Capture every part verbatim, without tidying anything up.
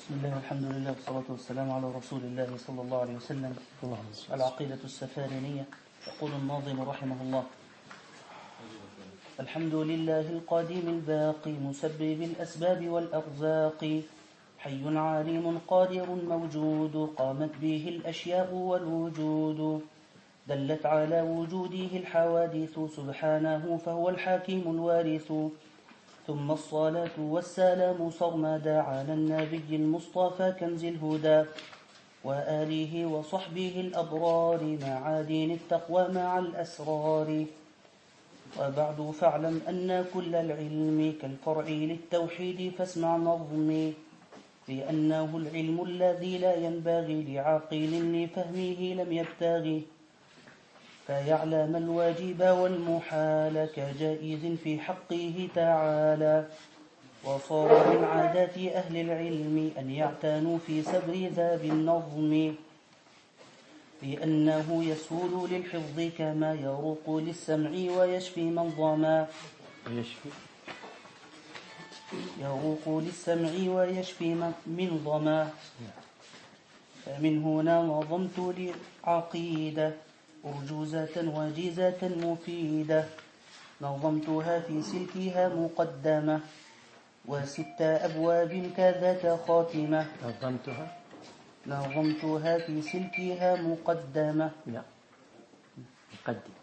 بسم الله والحمد لله والصلاة والسلام على رسول الله صلى الله عليه وسلم. العقيدة السفارينية. يقول الناظم رحمه الله: الحمد لله القديم الباقي مسبب الأسباب والأرزاق، حي عليم قادر موجود قامت به الأشياء والوجود، دلت على وجوده الحوادث سبحانه فهو الحاكم الوارث. ثم الصلاة والسلام صرمدا على النبي المصطفى كنز الهدى، وآله وصحبه الأبرار مع دين التقوى مع الأسرار. وبعد فاعلم أن كل العلم كالفرع للتوحيد فاسمع نظمي، لأنه العلم الذي لا ينبغي لعاقل لفهمه لم يبتغي، فيعلم الواجب والمحال كجائز في حقه تعالى. وصار من عادات أهل العلم أن يعتنوا في سبر ذا بالنظم، لأنه يسهل للحفظ كما يروق للسمع ويشفي من ظما يروق للسمع ويشفي من ظما. فمن هنا نظمت للعقيدة أرجوزة وجيزة مفيدة، نظمتها في سلكها مقدمة وست أبواب كذاك خاتمة. نظمتها نظمتها في سلكها مقدمة لا مقدمة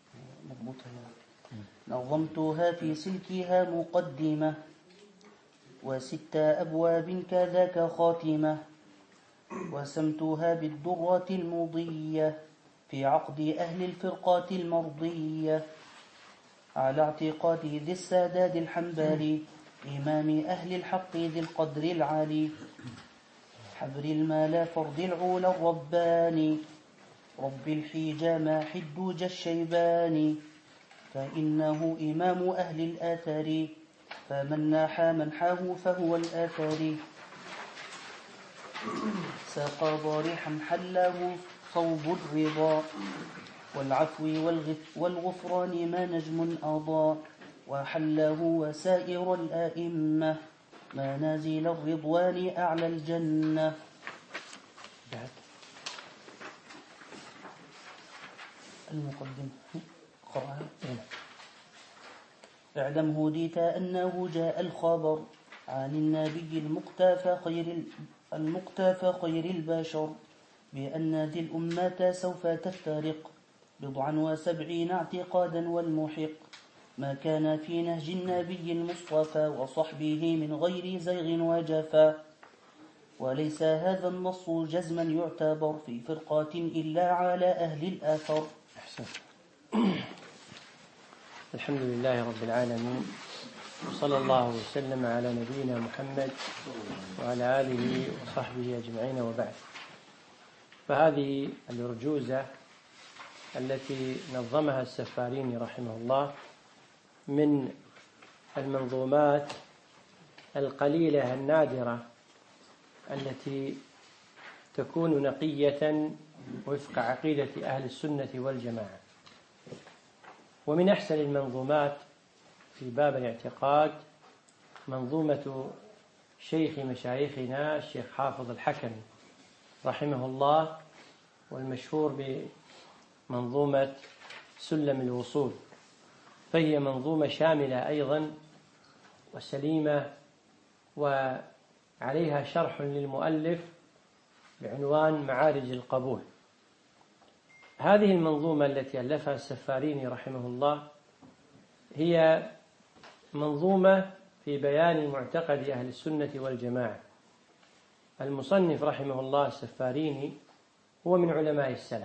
نظمتها في سلكها مقدمة وست أبواب كذاك خاتمة، وسمتها بالدرة المضية في عقد أهل الفرقات المرضية، على اعتقاد ذي السادات الحنبلي إمام أهل الحق ذي القدر العالي، حبر المال فرد العول الرباني رب الحجى ماحي الدوج الشيباني، فإنه إمام أهل الآثر فمن ناحى منحاه فهو الآثري، ساق ضارحا حله صوب الرضا والعفو والغفران ما نجم أضاء، وحله وسائر الآئمة منازل الرضوان أعلى الجنة. المقدم قرأها. اعلم هديت أنه جاء الخبر عن النبي المقتفى خير المقتفى خير البشر بأن ذي الأمة سوف تفترق بضعا وسبعين اعتقادا، والمحق ما كان في نهج النبي المصطفى وصحبه من غير زيغ وجفا، وليس هذا النص جزما يعتبر في فرقة إلا على أهل الآثر. أحسن. الحمد لله رب العالمين، وصلى الله وسلم على نبينا محمد وعلى آله وصحبه أجمعين، وبعد. فهذه الأرجوزة التي نظمها السفاريني رحمه الله من المنظومات القليلة النادرة التي تكون نقية وفق عقيدة أهل السنة والجماعة، ومن أحسن المنظومات في باب الاعتقاد منظومة شيخ مشايخنا الشيخ حافظ الحكمي رحمه الله، والمشهور بمنظومة سلم الوصول، فهي منظومة شاملة أيضا وسليمة، وعليها شرح للمؤلف بعنوان معارج القبول. هذه المنظومة التي ألفها السفاريني رحمه الله هي منظومة في بيان معتقد أهل السنة والجماعة. المصنف رحمه الله السفاريني هو من علماء السلف،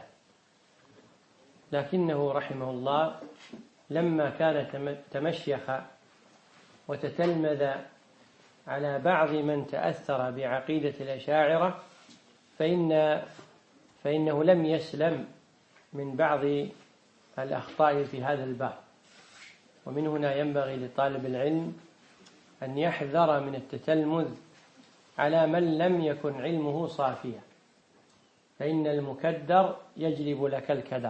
لكنه رحمه الله لما كان تمشيخ وتتلمذ على بعض من تأثر بعقيدة الأشاعرة فإن فإنه لم يسلم من بعض الأخطاء في هذا الباب، ومن هنا ينبغي لطالب العلم أن يحذر من التتلمذ على من لم يكن علمه صافيا، فإن المكدر يجلب لك الكدر،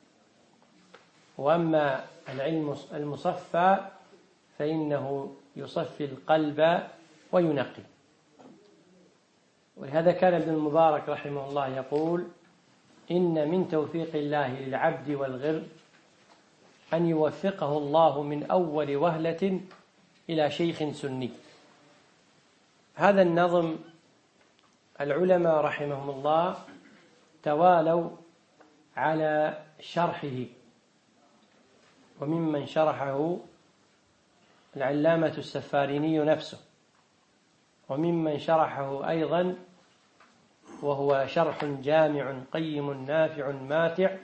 وأما العلم المصفى فإنه يصفي القلب وينقي. ولهذا كان ابن المبارك رحمه الله يقول: إن من توفيق الله للعبد والغر أن يوفقه الله من أول وهلة إلى شيخ سني. هذا النظم العلماء رحمهم الله توالوا على شرحه، وممن شرحه العلامة السفاريني نفسه، وممن شرحه أيضا وهو شرح جامع قيم نافع ماتع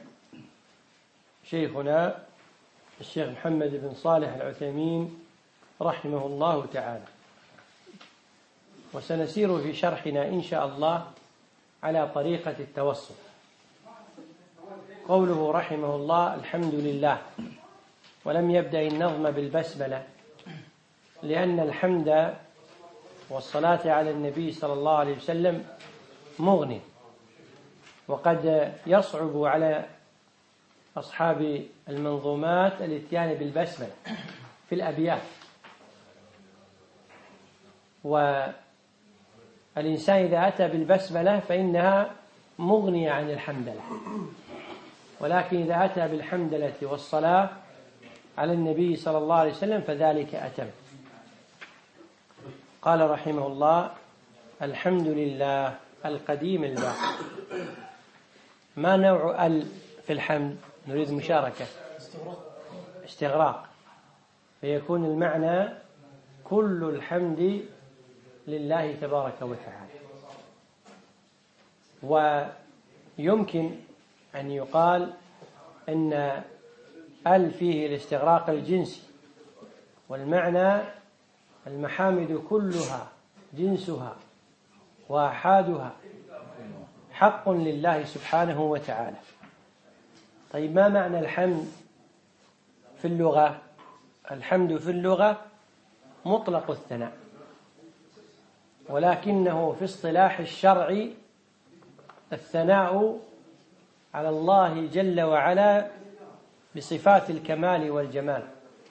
شيخنا الشيخ محمد بن صالح العثيمين رحمه الله تعالى. وسنسير في شرحنا إن شاء الله على طريقة التوسط. قوله رحمه الله: الحمد لله، ولم يبدأ النظم بالبسملة، لأن الحمد والصلاة على النبي صلى الله عليه وسلم مغني، وقد يصعب على أصحاب المنظومات الاتيان بالبسملة في الأبيات، والإنسان إذا أتى بالبسملة فإنها مغنية عن الحمدلة، ولكن إذا أتى بالحمدلة والصلاة على النبي صلى الله عليه وسلم فذلك أتم. قال رحمه الله: الحمد لله القديم الباقي. ما نوع ال في الحمد؟ نريد مشاركة، استغراق، فيكون المعنى كل الحمد لله تبارك وتعالى. ويمكن أن يقال أن ال فيه الاستغراق الجنسي، والمعنى المحامد كلها جنسها وآحادها حق لله سبحانه وتعالى. طيب، ما معنى الحمد في اللغة؟ الحمد في اللغة مطلق الثناء، ولكنه في اصطلاح الشرع الثناء على الله جل وعلا بصفات الكمال والجمال.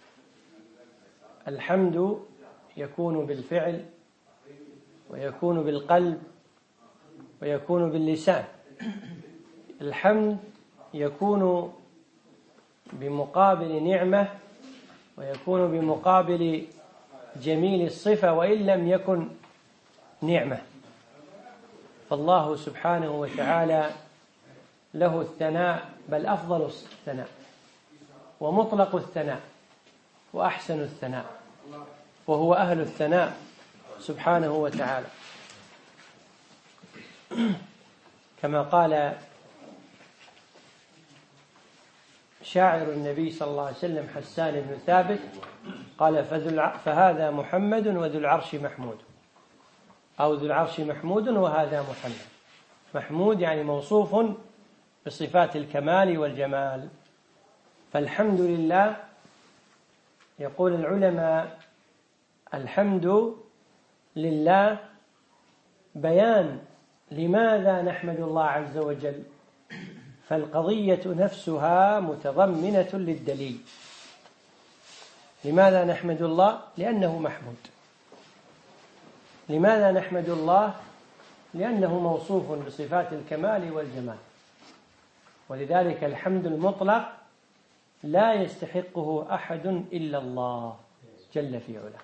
الحمد يكون بالفعل، ويكون بالقلب، ويكون باللسان. الحمد يكون بمقابل نعمة، ويكون بمقابل جميل الصفة وإن لم يكن نعمة. فالله سبحانه وتعالى له الثناء، بل أفضل الثناء ومطلق الثناء وأحسن الثناء، وهو أهل الثناء سبحانه وتعالى، كما قال شاعر النبي صلى الله عليه وسلم حسان بن ثابت، قال: فهذا محمد وذو العرش محمود، أو ذو العرش محمود وهذا محمد. محمود يعني موصوف بصفات الكمال والجمال. فالحمد لله، يقول العلماء: الحمد لله بيان لماذا نحمد الله عز وجل، فالقضية نفسها متضمنة للدليل. لماذا نحمد الله؟ لأنه محمود. لماذا نحمد الله؟ لأنه موصوف بصفات الكمال والجمال. ولذلك الحمد المطلق لا يستحقه أحد إلا الله جل في علاه.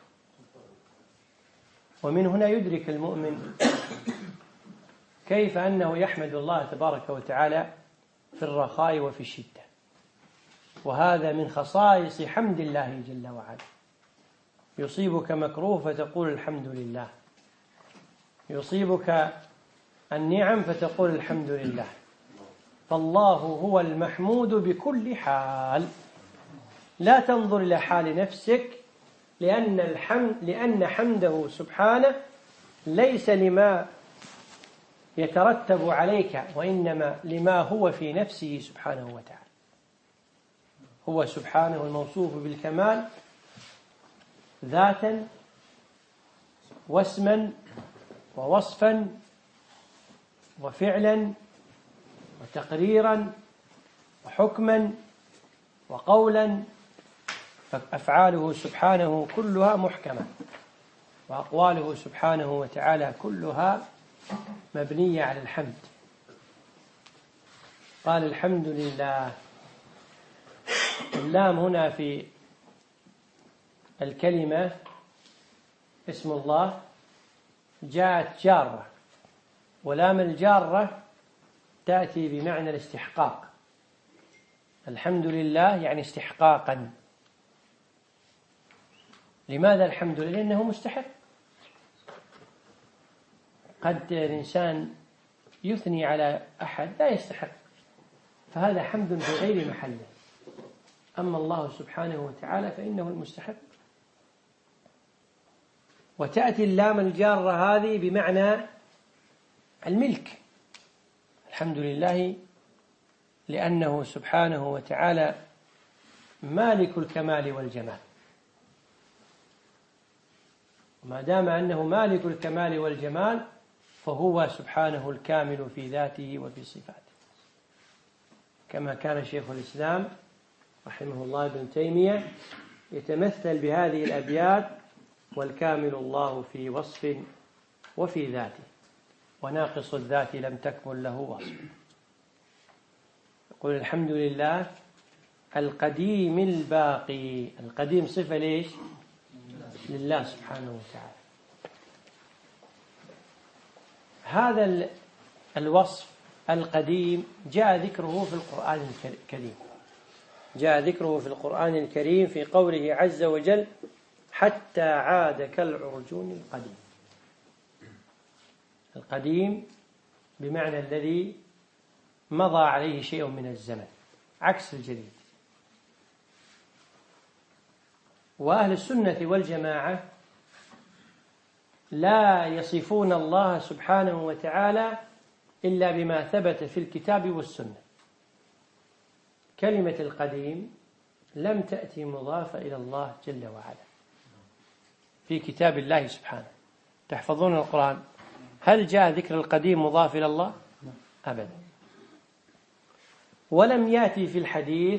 ومن هنا يدرك المؤمن كيف أنه يحمد الله تبارك وتعالى في الرخاء وفي الشدة، وهذا من خصائص حمد الله جل وعلا. يصيبك مكروه فتقول الحمد لله، يصيبك النعم فتقول الحمد لله. فالله هو المحمود بكل حال. لا تنظر إلى حال نفسك، لأن الحمد لأن حمده سبحانه ليس لما يترتب عليك، وإنما لما هو في نفسه سبحانه وتعالى. هو سبحانه الموصوف بالكمال ذاتا واسما ووصفا وفعلا وتقريرا وحكما وقولا، فأفعاله سبحانه كلها محكمة، وأقواله سبحانه وتعالى كلها مبنية على الحمد. قال الحمد لله. اللام هنا في الكلمة اسم الله جاءت جارة، ولام الجارة تأتي بمعنى الاستحقاق. الحمد لله يعني استحقاقا. لماذا الحمد لله؟ لأنه مستحق. قد الإنسان يثني على أحد لا يستحق، فهذا حمد في غير محله. أما الله سبحانه وتعالى فإنه المستحق. وتأتي اللام الجارة هذه بمعنى الملك. الحمد لله لأنه سبحانه وتعالى مالك الكمال والجمال، وما دام أنه مالك الكمال والجمال فهو سبحانه الكامل في ذاته وفي صفاته، كما كان شيخ الإسلام رحمه الله ابن تيمية يتمثل بهذه الأبيات: والكامل الله في وصف وفي ذاته، وناقص الذات لم تكمل له وصف. يقول الحمد لله القديم الباقي. القديم صفة ليش؟ لله سبحانه وتعالى. هذا الوصف القديم جاء ذكره في القرآن الكريم، جاء ذكره في القرآن الكريم في قوله عز وجل: حتى عاد كالعرجون القديم. القديم بمعنى الذي مضى عليه شيء من الزمن، عكس الجديد. وأهل السنة والجماعة لا يصفون الله سبحانه وتعالى إلا بما ثبت في الكتاب والسنة. كلمة القديم لم تأتي مضافة إلى الله جل وعلا في كتاب الله سبحانه. تحفظون القرآن، هل جاء ذكر القديم مضاف إلى الله؟ أبدا. ولم يأتي في الحديث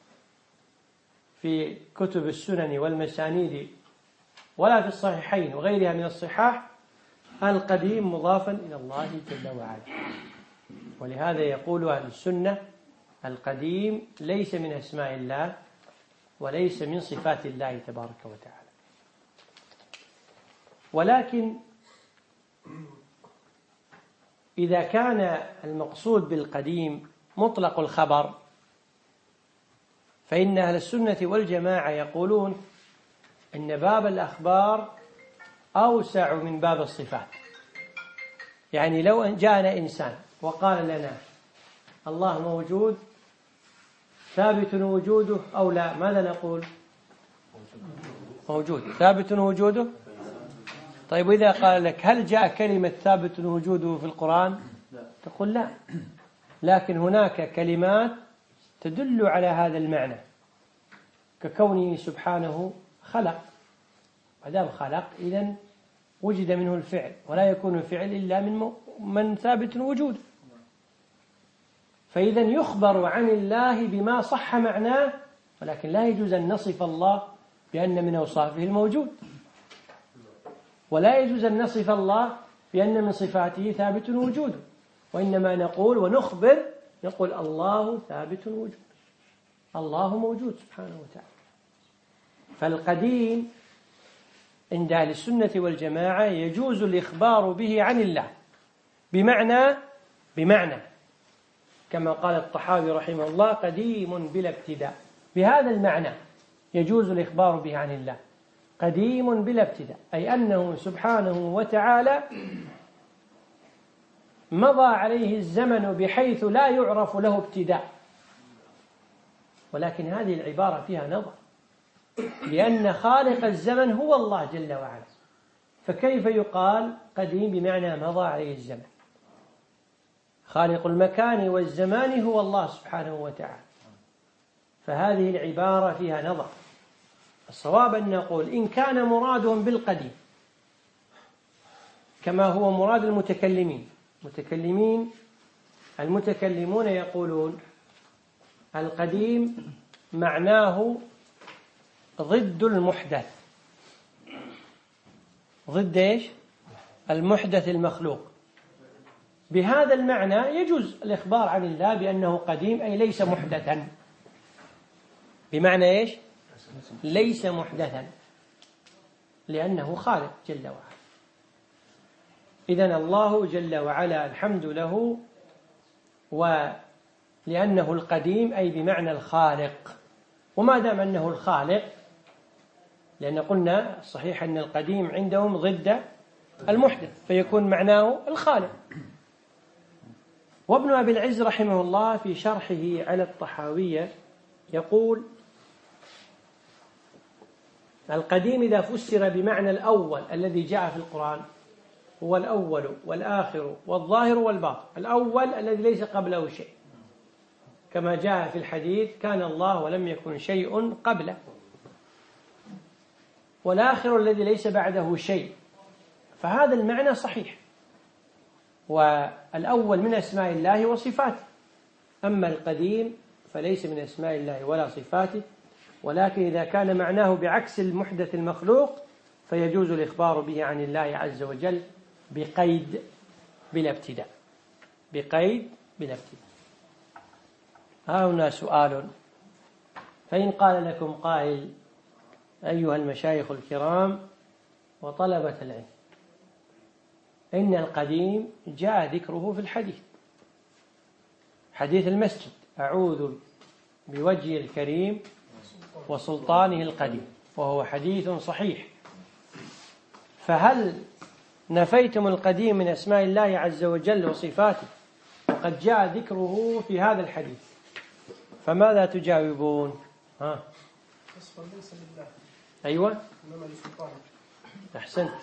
في كتب السنن والمسانيد ولا في الصحيحين وغيرها من الصحاح القديم مضافا إلى الله جل وعلا. ولهذا يقول أهل السنة: القديم ليس من أسماء الله وليس من صفات الله تبارك وتعالى. ولكن إذا كان المقصود بالقديم مطلق الخبر فإن أهل السنة والجماعة يقولون إن باب الأخبار أوسع من باب الصفات. يعني لو أن جاءنا إنسان وقال لنا الله موجود ثابت وجوده أو لا، ماذا نقول؟ موجود ثابت وجوده. طيب إذا قال لك هل جاء كلمة ثابت وجوده في القرآن؟ تقول لا، لكن هناك كلمات تدل على هذا المعنى، ككونه سبحانه خلق. ما خلق إذن وجد منه الفعل، ولا يكون الفعل إلا من من ثابت وجوده. فإذا يخبر عن الله بما صح معناه، ولكن لا يجوز أن نصف الله بأن من أوصافه الموجود، ولا يجوز أن نصف الله بأن من صفاته ثابت وجوده. وإنما نقول ونخبر نقول الله ثابت وجود، الله موجود سبحانه وتعالى. فالقديم عند أهل السنة والجماعة يجوز الإخبار به عن الله بمعنى بمعنى كما قال الطحاوي رحمه الله: قديم بلا ابتداء. بهذا المعنى يجوز الإخبار به عن الله، قديم بلا ابتداء، أي أنه سبحانه وتعالى مضى عليه الزمن بحيث لا يعرف له ابتداء. ولكن هذه العبارة فيها نظر، لأن خالق الزمن هو الله جل وعلا، فكيف يقال قديم بمعنى مضى عليه الزمن؟ خالق المكان والزمان هو الله سبحانه وتعالى، فهذه العبارة فيها نظر. الصواب أن نقول إن كان مرادهم بالقديم كما هو مراد المتكلمين متكلمين المتكلمون يقولون القديم معناه ضد المحدث. ضد إيش؟ المحدث المخلوق. بهذا المعنى يجوز الإخبار عن الله بأنه قديم أي ليس محدثا. بمعنى إيش؟ ليس محدثا، لأنه خالق جل وعلا. إذن الله جل وعلا الحمد له، ولأنه القديم أي بمعنى الخالق. وما دام أنه الخالق، لأن قلنا صحيح أن القديم عندهم ضد المحدث، فيكون معناه الخالق. وابن أبي العز رحمه الله في شرحه على الطحاوية يقول: القديم إذا فسر بمعنى الأول الذي جاء في القرآن هو الأول والآخر والظاهر والباطن. الأول الذي ليس قبله شيء، كما جاء في الحديث: كان الله ولم يكن شيء قبله. والآخر الذي ليس بعده شيء، فهذا المعنى صحيح. والأول من أسماء الله وصفاته، أما القديم فليس من أسماء الله ولا صفاته، ولكن إذا كان معناه بعكس المحدث المخلوق فيجوز الإخبار به عن الله عز وجل بقيد بلا ابتداء. بقيد بلا ابتداء. ها هنا سؤال: فإن قال لكم قائل أيها المشايخ الكرام وطلبة العلم، إن القديم جاء ذكره في الحديث، حديث المسجد: أعوذ بوجهه الكريم وسلطانه القديم، وهو حديث صحيح، فهل نفيتم القديم من أسماء الله عز وجل وصفاته وقد جاء ذكره في هذا الحديث؟ فماذا تجاوبون؟ ها؟ أيوة، أحسنت.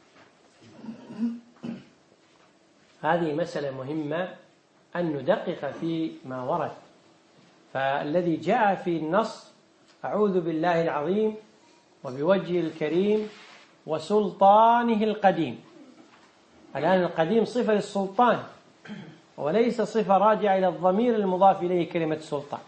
هذه مسألة مهمة أن ندقق في ما ورد. فالذي جاء في النص: أعوذ بالله العظيم وبوجهه الكريم وسلطانه القديم. الآن القديم صفة للسلطان، وليس صفة راجعة إلى الضمير المضاف إليه كلمة سلطان.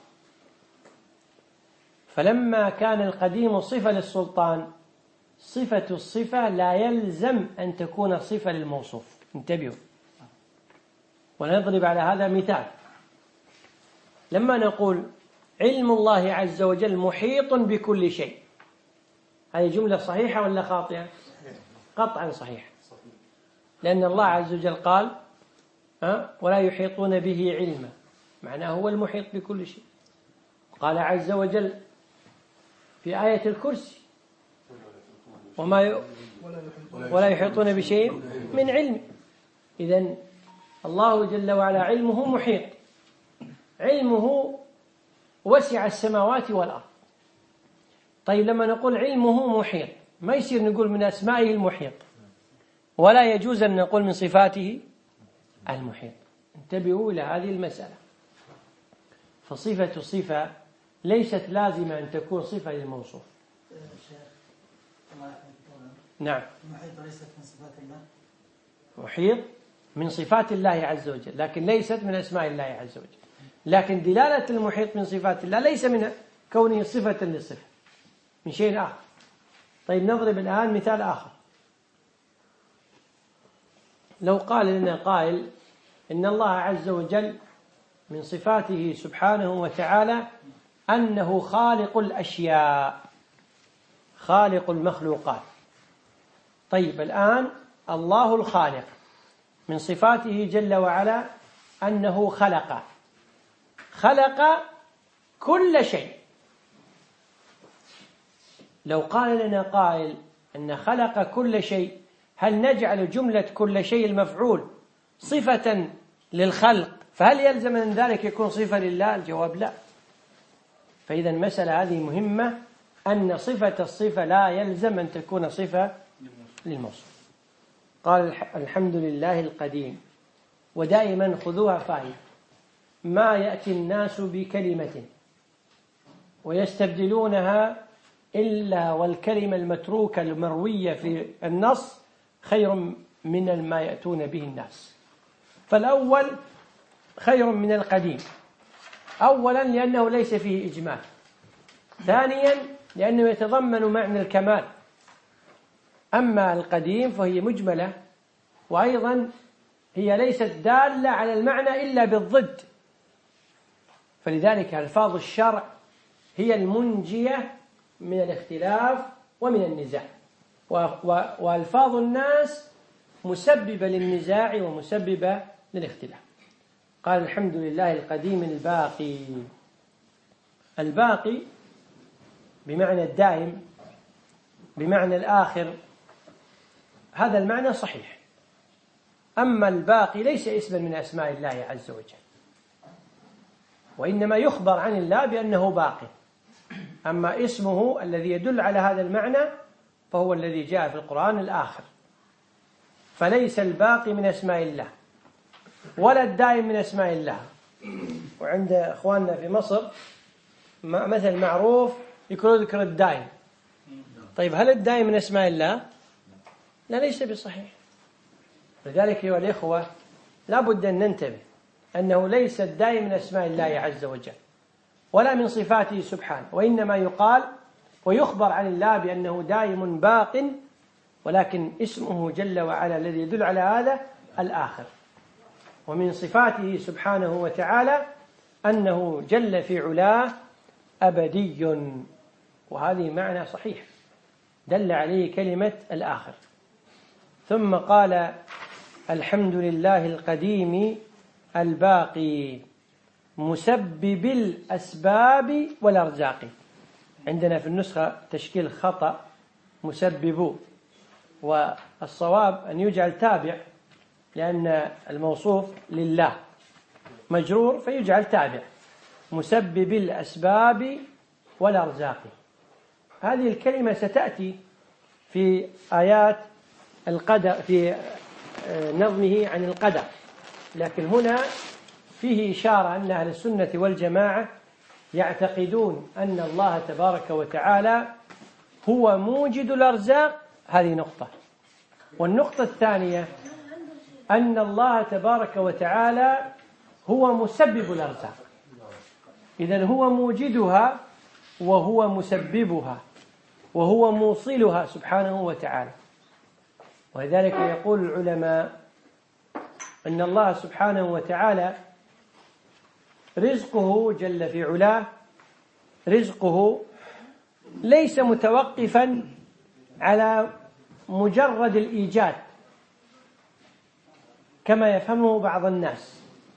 فلما كان القديم صفة للسلطان، صفة الصفة لا يلزم أن تكون صفة للموصوف. انتبهوا، ونضرب على هذا مثال. لما نقول علم الله عز وجل محيط بكل شيء، هذه جملة صحيحة ولا خاطئة؟ قطعا صحيحة، لأن الله عز وجل قال: أه؟ ولا يحيطون به علما، معناه هو المحيط بكل شيء. قال عز وجل في آية الكرسي: وما ي... ولا يحيطون بشيء من علم. إذن الله جل وعلا علمه محيط، علمه وسع السماوات والأرض. طيب لما نقول علمه محيط، ما يصير نقول من أسمائه المحيط، ولا يجوز أن نقول من صفاته المحيط. انتبهوا إلى هذه المسألة. فصفة صفة ليست لازمة أن تكون صفة للموصوف. نعم، المحيط ليست من صفات الله. محيط من صفات الله عز وجل، لكن ليست من أسماء الله عز وجل. لكن دلالة المحيط من صفات الله ليس من كونه صفة للصفة، من شيء آخر. طيب نضرب الآن مثال آخر. لو قال لنا قائل إن الله عز وجل من صفاته سبحانه وتعالى أنه خالق الأشياء، خالق المخلوقات. طيب الآن الله الخالق من صفاته جل وعلا أنه خلق خلق كل شيء. لو قال لنا قائل أن خلق كل شيء، هل نجعل جملة كل شيء المفعول صفة للخلق، فهل يلزم من ذلك يكون صفة لله؟ الجواب لا. فإذا المسألة هذه مهمة، أن صفة الصفة لا يلزم أن تكون صفة للموصوف. قال الحمد لله القديم. ودائما خذوها فائدة: ما يأتي الناس بكلمة ويستبدلونها إلا والكلمة المتروكة المروية في النص خير من ما يأتون به الناس. فالأول خير من القديم، أولا لأنه ليس فيه إجمال، ثانيا لأنه يتضمن معنى الكمال. أما القديم فهي مجملة، وأيضا هي ليست دالة على المعنى إلا بالضد، فلذلك ألفاظ الشرع هي المنجية من الاختلاف ومن النزاع، وألفاظ الناس مسببة للنزاع ومسببة للاختلاف. قال الحمد لله القديم الباقي. الباقي بمعنى الدائم، بمعنى الآخر، هذا المعنى صحيح. أما الباقي ليس اسما من أسماء الله عز وجل، وإنما يخبر عن الله بأنه باقي. أما اسمه الذي يدل على هذا المعنى فهو الذي جاء في القرآن الآخر، فليس الباقي من أسماء الله ولا الدائم من أسماء الله. وعند أخواننا في مصر مثل معروف يقولوا ذكر الدائم. طيب هل الدائم من أسماء الله؟ لا، ليس بصحيح. لذلك أيها الإخوة لا بد أن ننتبه أنه ليس الدائم من أسماء الله عز وجل ولا من صفاته سبحانه، وإنما يقال ويخبر عن الله بأنه دائم باق، ولكن اسمه جل وعلا الذي يدل على هذا الآخر. ومن صفاته سبحانه وتعالى أنه جل في علاه أبدي، وهذه معنى صحيح دل عليه كلمة الآخر. ثم قال الحمد لله القديم الباقي مسبب الأسباب والأرزاق. عندنا في النسخة تشكيل خطأ مسبب، والصواب أن يجعل تابع، لأن الموصوف لله مجرور فيجعل تابع، مسبب الأسباب والأرزاق. هذه الكلمة ستأتي في آيات القدر في نظمه عن القدر، لكن هنا فيه إشارة أن أهل السنة والجماعة يعتقدون أن الله تبارك وتعالى هو موجد الأرزاق. هذه نقطة. والنقطة الثانية أن الله تبارك وتعالى هو مسبب الأرزاق، إذن هو موجدها وهو مسببها وهو موصلها سبحانه وتعالى. ولذلك يقول العلماء أن الله سبحانه وتعالى رزقه جل في علاه، رزقه ليس متوقفا على مجرد الإيجاد كما يفهمه بعض الناس.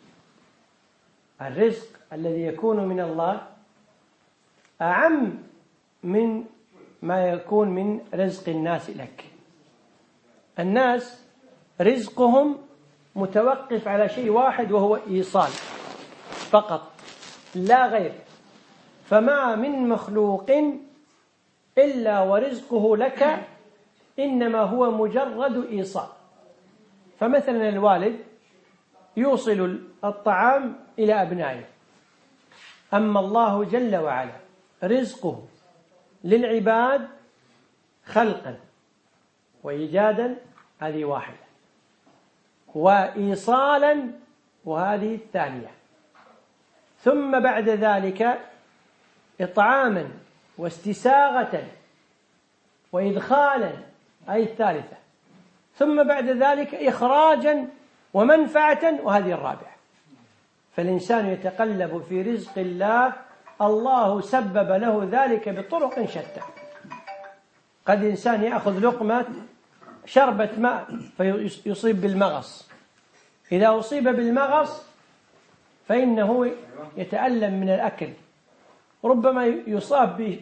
الرزق الذي يكون من الله أعم من ما يكون من رزق الناس لك. الناس رزقهم متوقف على شيء واحد وهو إيصال فقط لا غير، فما من مخلوق إلا ورزقه لك إنما هو مجرد إيصال. فمثلا الوالد يوصل الطعام إلى أبنائه، أما الله جل وعلا رزقه للعباد خلقا وإيجادا، هذه واحدة، وإيصالا وهذه الثانية، ثم بعد ذلك إطعاما واستساغة وإدخالا، أي الثالثة، ثم بعد ذلك إخراجا ومنفعة، وهذه الرابعة. فالإنسان يتقلب في رزق الله، الله سبب له ذلك بطرق شتى. قد إنسان يأخذ لقمة شربة ماء فيصيب بالمغص، إذا أصيب بالمغص فإنه يتألم من الأكل، ربما يصاب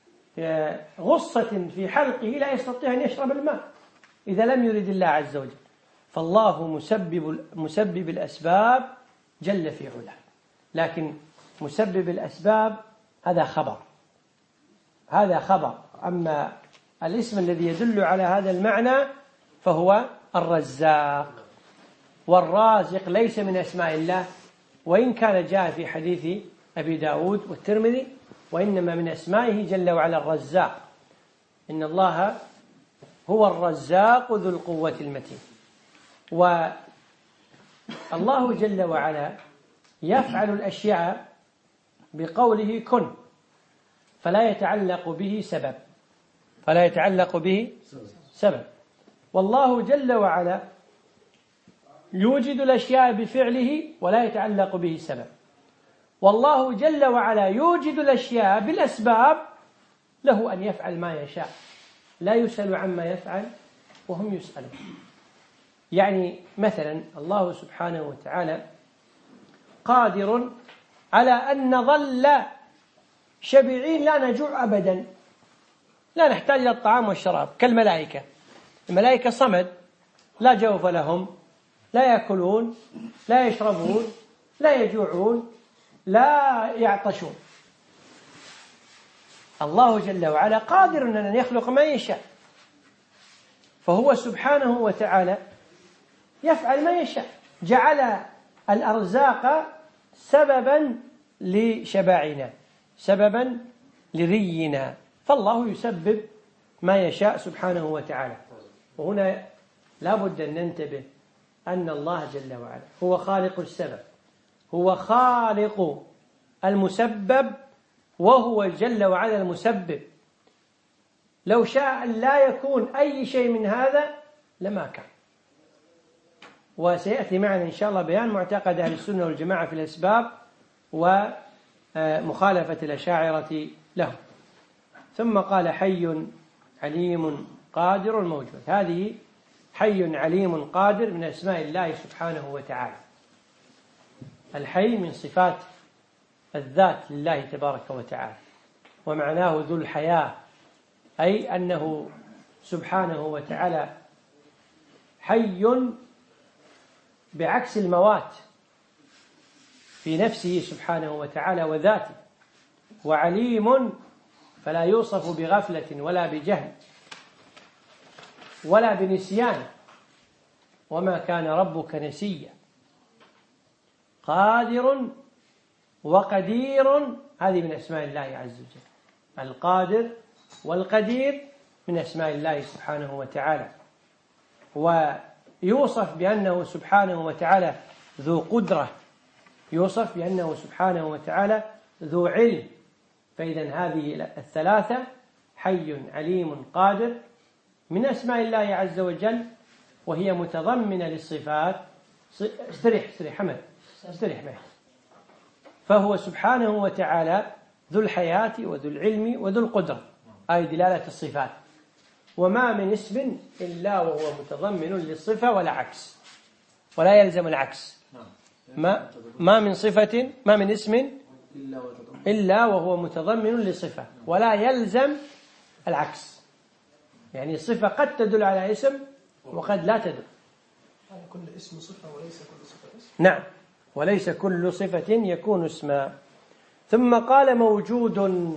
بغصة في حلقه لا يستطيع أن يشرب الماء إذا لم يرد الله عز وجل. فالله مسبب, مسبب الأسباب جل في علاه، لكن مسبب الأسباب هذا خبر، هذا خبر. أما الاسم الذي يدل على هذا المعنى فهو الرزاق، والرازق ليس من أسماء الله، وإن كان جاء في حديث أبي داود والترمذي، وإنما من أسمائه جل وعلا الرزاق. إن الله هو الرزاق ذو القوة المتين. والله جل وعلا يفعل الأشياء بقوله كن، فلا يتعلق به سبب، فلا يتعلق به سبب. والله جل وعلا يوجد الأشياء بفعله ولا يتعلق به سبب، والله جل وعلا يوجد الأشياء بالأسباب، له أن يفعل ما يشاء، لا يسأل عما يفعل وهم يسألون. يعني مثلا الله سبحانه وتعالى قادر على أن نظل شبعين لا نجوع أبدا، لا نحتاج إلى الطعام والشراب كالملائكة. الملائكة صمد، لا جوف لهم، لا يأكلون، لا يشربون، لا يجوعون، لا يعطشون. الله جل وعلا قادر أن يخلق ما يشاء، فهو سبحانه وتعالى يفعل ما يشاء، جعل الأرزاق سببا لشبعنا، سببا لرينا، فالله يسبب ما يشاء سبحانه وتعالى. وهنا لا بد أن ننتبه أن الله جل وعلا هو خالق السبب، هو خالق المسبب، وهو جل وعلا المسبب. لو شاء أن لا يكون أي شيء من هذا لما كان. وسيأتي معنا إن شاء الله بيان معتقد أهل السنة والجماعة في الأسباب ومخالفة الأشاعرة له. ثم قال حي عليم قادر موجود. هذه حي عليم قادر من أسماء الله سبحانه وتعالى. الحي من صفات الذات لله تبارك وتعالى، ومعناه ذو الحياة، أي أنه سبحانه وتعالى حي بعكس الموات في نفسه سبحانه وتعالى وذاته، وعليم فلا يوصف بغفلة ولا بجهل ولا بنسيان، وما كان ربك نسيا. قادر وقدير، هذه من أسماء الله عز وجل. القادر والقدير من أسماء الله سبحانه وتعالى، ويوصف بأنه سبحانه وتعالى ذو قدرة، يوصف بأنه سبحانه وتعالى ذو علم. فإذا هذه الثلاثة حي عليم قادر من أسماء الله عز وجل، وهي متضمنة للصفات. استريح استريح حمد استريح معي. فهو سبحانه وتعالى ذو الحياة وذو العلم وذو القدرة، أي دلالة الصفات. وما من اسم إلا وهو متضمن للصفة ولا عكس، ولا يلزم العكس. ما ما من صفة ما من اسم إلا وهو متضمن لصفة، ولا يلزم العكس. يعني الصفة قد تدل على اسم وقد لا تدل. كل اسم صفة وليس كل صفة اسم. نعم، وليس كل صفة يكون اسما. ثم قال موجود.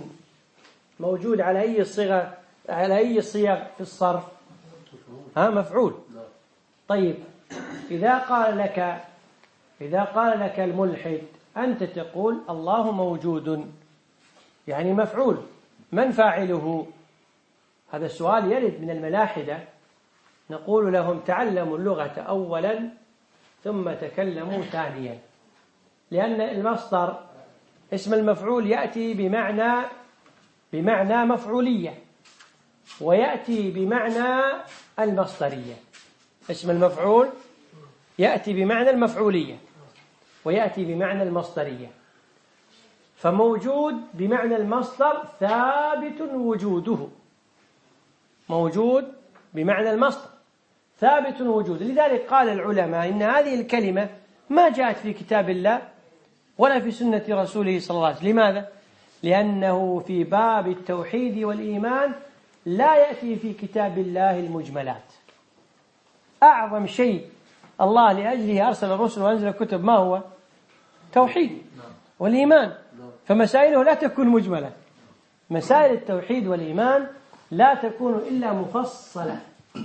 موجود على أي صيغة، على أي صيغ في الصرف؟ ها مفعول. طيب إذا قال لك إذا قال لك الملحد أنت تقول الله موجود، يعني مفعول، من فاعله؟ هذا السؤال يرد من الملاحدة. نقول لهم تعلموا اللغة أولا ثم تكلموا ثانيا، لأن المصدر اسم المفعول يأتي بمعنى بمعنى مفعولية، ويأتي بمعنى المصدرية. اسم المفعول يأتي بمعنى المفعولية ويأتي بمعنى المصدرية. فموجود بمعنى المصدر ثابت وجوده، موجود بمعنى المصدر ثابت وجوده. لذلك قال العلماء إن هذه الكلمة ما جاءت في كتاب الله ولا في سنة رسوله صلى الله عليه وسلم. لماذا؟ لأنه في باب التوحيد والإيمان لا يأتي في كتاب الله المجملات. أعظم شيء الله لأجله أرسل الرسل وأنزل الكتب ما هو؟ توحيد والإيمان. فمسائله لا تكون مجملة، مسائل التوحيد والإيمان لا تكون إلا مفصلة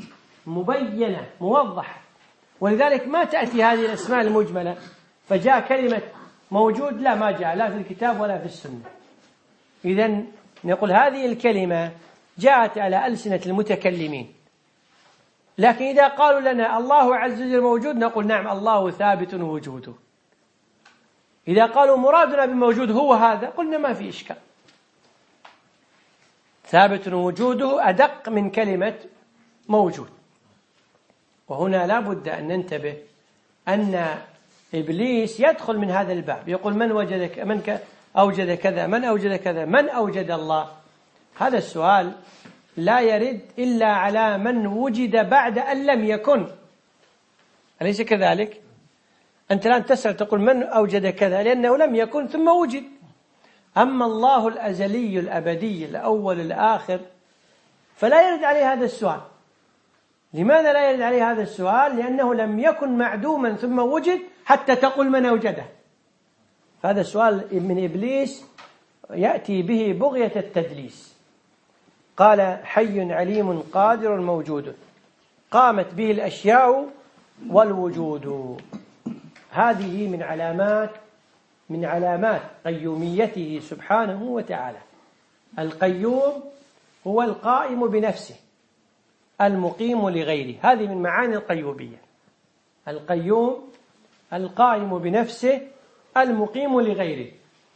مبينة موضحة. ولذلك ما تأتي هذه الأسماء المجملة فجاء كلمة موجود، لا ما جاء لا في الكتاب ولا في السنة. إذن نقول هذه الكلمة جاءت على ألسنة المتكلمين، لكن إذا قالوا لنا الله عز وجل موجود نقول نعم الله ثابت وجوده. إذا قالوا مرادنا بموجود هو هذا قلنا ما في إشكال، ثابت وجوده أدق من كلمة موجود. وهنا لا بد أن ننتبه أن إبليس يدخل من هذا الباب، يقول من وجد من أوجد كذا، من أوجد كذا، من أوجد الله؟ هذا السؤال لا يرد إلا على من وجد بعد أن لم يكن، أليس كذلك؟ أنت الآن تسأل تقول من أوجد كذا لأنه لم يكن ثم وجد. أما الله الأزلي الأبدي الأول الآخر فلا يرد عليه هذا السؤال. لماذا لا يرد عليه هذا السؤال؟ لأنه لم يكن معدوما ثم وجد حتى تقول من أوجده. هذا السؤال من إبليس يأتي به بغية التدليس. قال حي عليم قادر موجود، قامت به الأشياء والوجود. هذه من علامات من علامات قيوميته سبحانه وتعالى. القيوم هو القائم بنفسه المقيم لغيره، هذه من معاني القيومية. القيوم القائم بنفسه المقيم لغيره.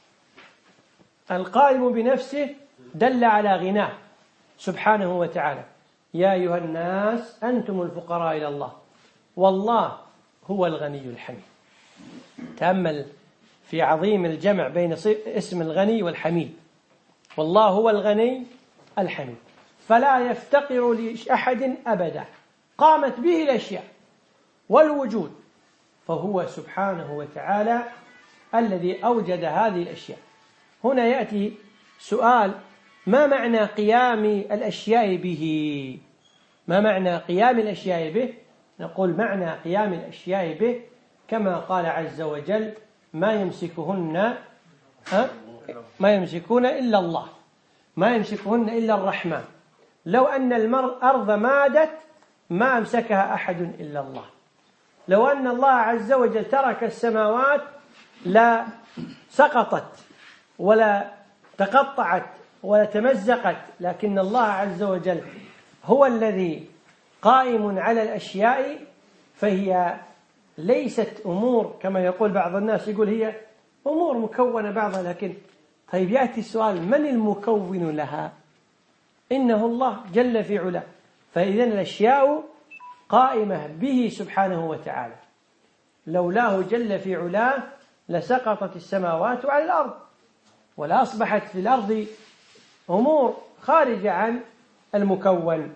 القائم بنفسه دل على غناه سبحانه وتعالى. يا أيها الناس أنتم الفقراء إلى الله والله هو الغني الحميد. تأمل في عظيم الجمع بين اسم الغني والحميد. والله هو الغني الحميد، فلا يفتقر لأحد أبدا، قامت به الأشياء والوجود، فهو سبحانه وتعالى الذي أوجد هذه الأشياء. هنا يأتي سؤال: ما معنى قيام الأشياء به؟ ما معنى قيام الأشياء به؟ نقول معنى قيام الأشياء به كما قال عز وجل: ما يمسكهن ما يمسكون إلا الله، ما يمسكهن إلا الرحمن، لو أن الأرض مادت ما أمسكها أحد إلا الله، لو أن الله عز وجل ترك السماوات لا سقطت ولا تقطعت ولا تمزقت، لكن الله عز وجل هو الذي قائم على الأشياء، فهي ليست أمور كما يقول بعض الناس، يقول هي أمور مكونة بعضها، لكن طيب يأتي السؤال: من المكون لها؟ إنه الله جل في علاه. فإذن الأشياء قائمة به سبحانه وتعالى، لولاه جل في علاه لسقطت السماوات على الأرض ولا أصبحت في الأرض أمور خارجة عن المكون.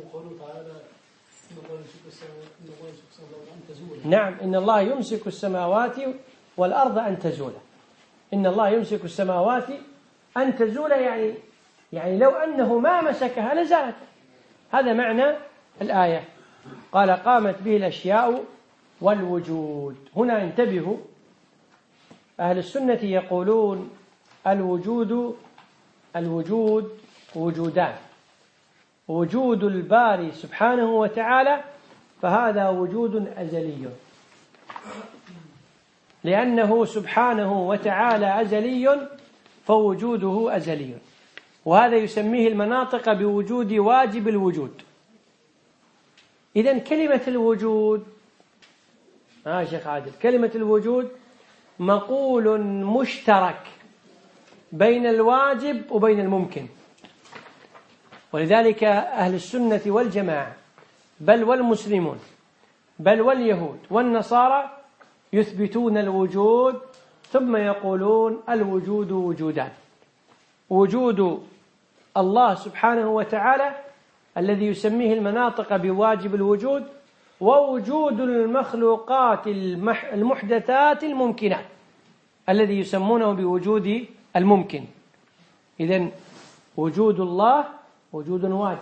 نعم، إن الله يمسك السماوات والأرض أن تزولا. إن الله يمسك السماوات أن تزولا، يعني يعني لو أنه ما مسكها لزالت. هذا معنى الآية. قال: قامت به الأشياء والوجود. هنا انتبهوا، أهل السنة يقولون الوجود الوجود وجودان: وجود الباري سبحانه وتعالى فهذا وجود أزلي، لأنه سبحانه وتعالى أزلي فوجوده أزلي، وهذا يسميه المناطق بوجود واجب الوجود. إذن كلمة الوجود آه شيخ عادل كلمة الوجود مقول مشترك بين الواجب وبين الممكن، ولذلك أهل السنة والجماعة بل والمسلمون بل واليهود والنصارى يثبتون الوجود ثم يقولون الوجود وجودان: وجود الله سبحانه وتعالى الذي يسميه المناطق بواجب الوجود، ووجود المخلوقات المحدثات الممكنات الذي يسمونه بوجود الممكن. إذن وجود الله وجود واجب،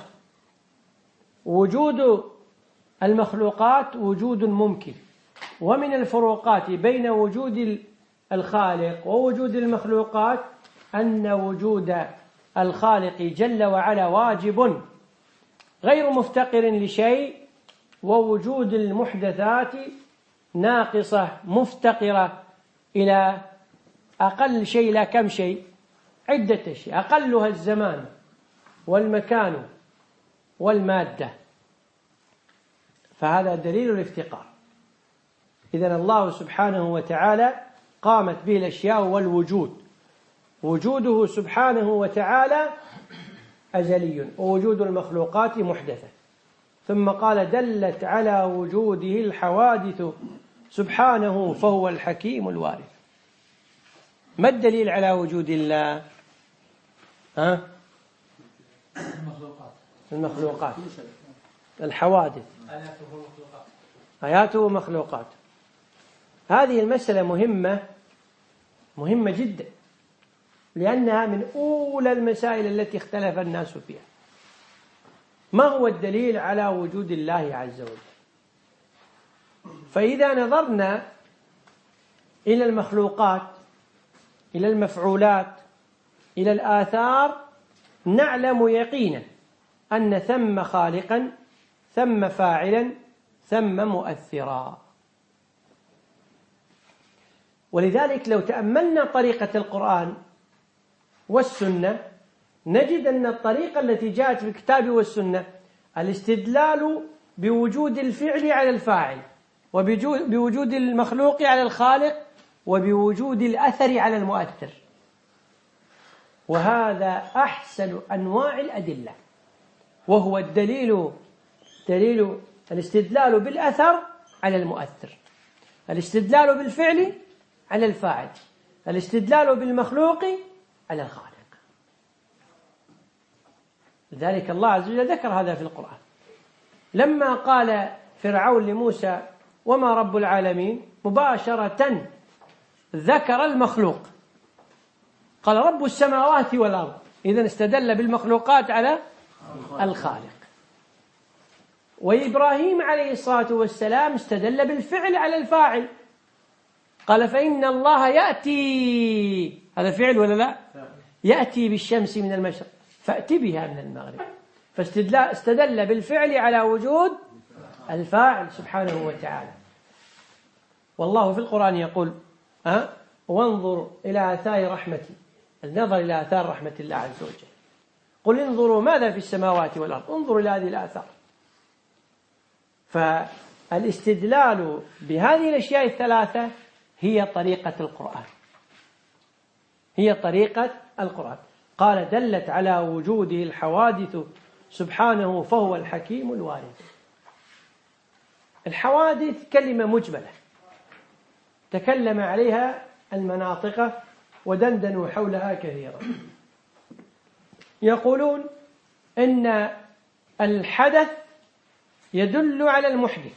وجود المخلوقات وجود ممكن. ومن الفروقات بين وجود الخالق ووجود المخلوقات أن وجود الخالق جل وعلا واجب غير مفتقر لشيء، ووجود المحدثات ناقصة مفتقرة إلى أقل شيء لا كم شيء، عدة شيء، أقلها الزمان والمكان والمادة، فهذا دليل الافتقار. إذن الله سبحانه وتعالى قامت به الأشياء والوجود، وجوده سبحانه وتعالى أزلي، ووجود المخلوقات محدثة. ثم قال: دلت على وجوده الحوادث سبحانه فهو الحكيم الوارث. ما الدليل على وجود الله؟ ها؟ المخلوقات المخلوقات، الحوادث، آياته ومخلوقات. آياته ومخلوقات. هذه المسألة مهمة مهمة جدا، لأنها من أولى المسائل التي اختلف الناس فيها. ما هو الدليل على وجود الله عز وجل؟ فإذا نظرنا إلى المخلوقات، إلى المفعولات، إلى الآثار، نعلم يقينا أن ثم خالقا، ثم فاعلا، ثم مؤثرا. ولذلك لو تأملنا طريقة القرآن والسنة نجد أن الطريقة التي جاءت في الكتاب والسنة الاستدلال بوجود الفعل على الفاعل، وبوجود المخلوق على الخالق، وبوجود الأثر على المؤثر. وهذا أحسن أنواع الأدلة، وهو الدليل دليل الاستدلال بالأثر على المؤثر، الاستدلال بالفعل على الفاعل، الاستدلال بالمخلوق على الخالق. لذلك الله عز وجل ذكر هذا في القرآن لما قال فرعون لموسى وما رب العالمين، مباشرة ذكر المخلوق، قال رب السماوات والأرض، إذن استدل بالمخلوقات على الخالق. وإبراهيم عليه الصلاة والسلام استدل بالفعل على الفاعل، قال فإن الله يأتي، هذا فعل ولا لا؟ يأتي بالشمس من المشرق فأت بها من المغرب، فاستدل بالفعل على وجود الفاعل سبحانه وتعالى. والله في القرآن يقول أه؟ وانظر إلى آثار رحمتي، النظر إلى آثار رحمة الله عز وجل، قل انظروا ماذا في السماوات والأرض، انظروا إلى هذه الآثار. فالاستدلال بهذه الأشياء الثلاثة هي طريقة القرآن، هي طريقة القرآن. قال دلت على وجوده الحوادث سبحانه فهو الحكيم الوارث. الحوادث كلمة مجملة تكلم عليها المناطق ودندنوا حولها كثيرا. يقولون إن الحدث يدل على المحدث،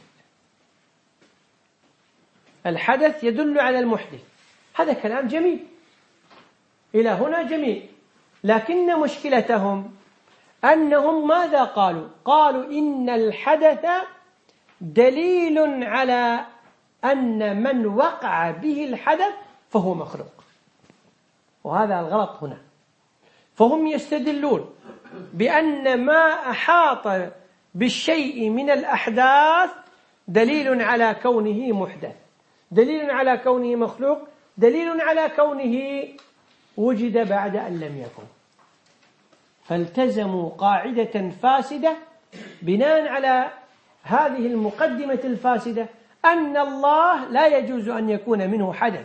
الحدث يدل على المحدث. هذا كلام جميل، إلى هنا جميل، لكن مشكلتهم أنهم ماذا قالوا؟ قالوا إن الحدث دليل على أن من وقع به الحدث فهو مخلوق، وهذا الغلط هنا. فهم يستدلون بأن ما أحاط بالشيء من الأحداث دليل على كونه محدث، دليل على كونه مخلوق، دليل على كونه وجد بعد أن لم يكن. فالتزموا قاعدة فاسدة بناء على هذه المقدمة الفاسدة، أن الله لا يجوز أن يكون منه حدث،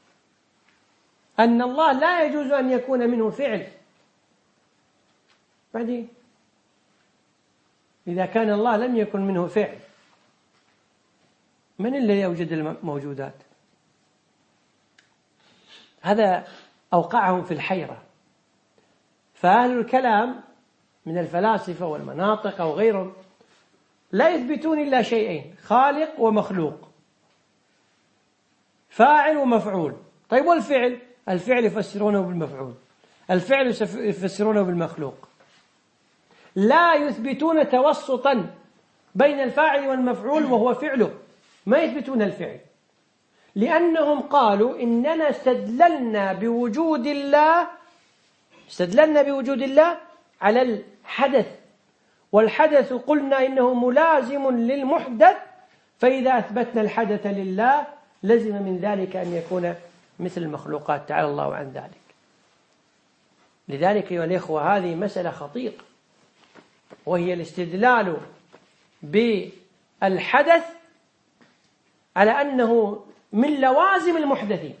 أن الله لا يجوز أن يكون منه فعل. بعدين إذا كان الله لم يكن منه فعل، من الذي يوجد الموجودات؟ هذا أوقعهم في الحيرة. فأهل الكلام من الفلاسفة والمناطق أو غيرهم لا يثبتون إلا شيئين: خالق ومخلوق، فاعل ومفعول. طيب والفعل؟ الفعل يفسرونه بالمفعول، الفعل يفسرونه بالمخلوق. لا يثبتون توسطا بين الفاعل والمفعول وهو فعله، ما يثبتون الفعل، لأنهم قالوا إننا استدللنا بوجود الله استدللنا بوجود الله على الحدث، والحدث قلنا إنه ملازم للمحدث، فإذا أثبتنا الحدث لله لزم من ذلك أن يكون مثل المخلوقات، تعالى الله عن ذلك. لذلك أيها الإخوة هذه مسألة خطيرة، وهي الاستدلال بالحدث على أنه من لوازم المحدثين.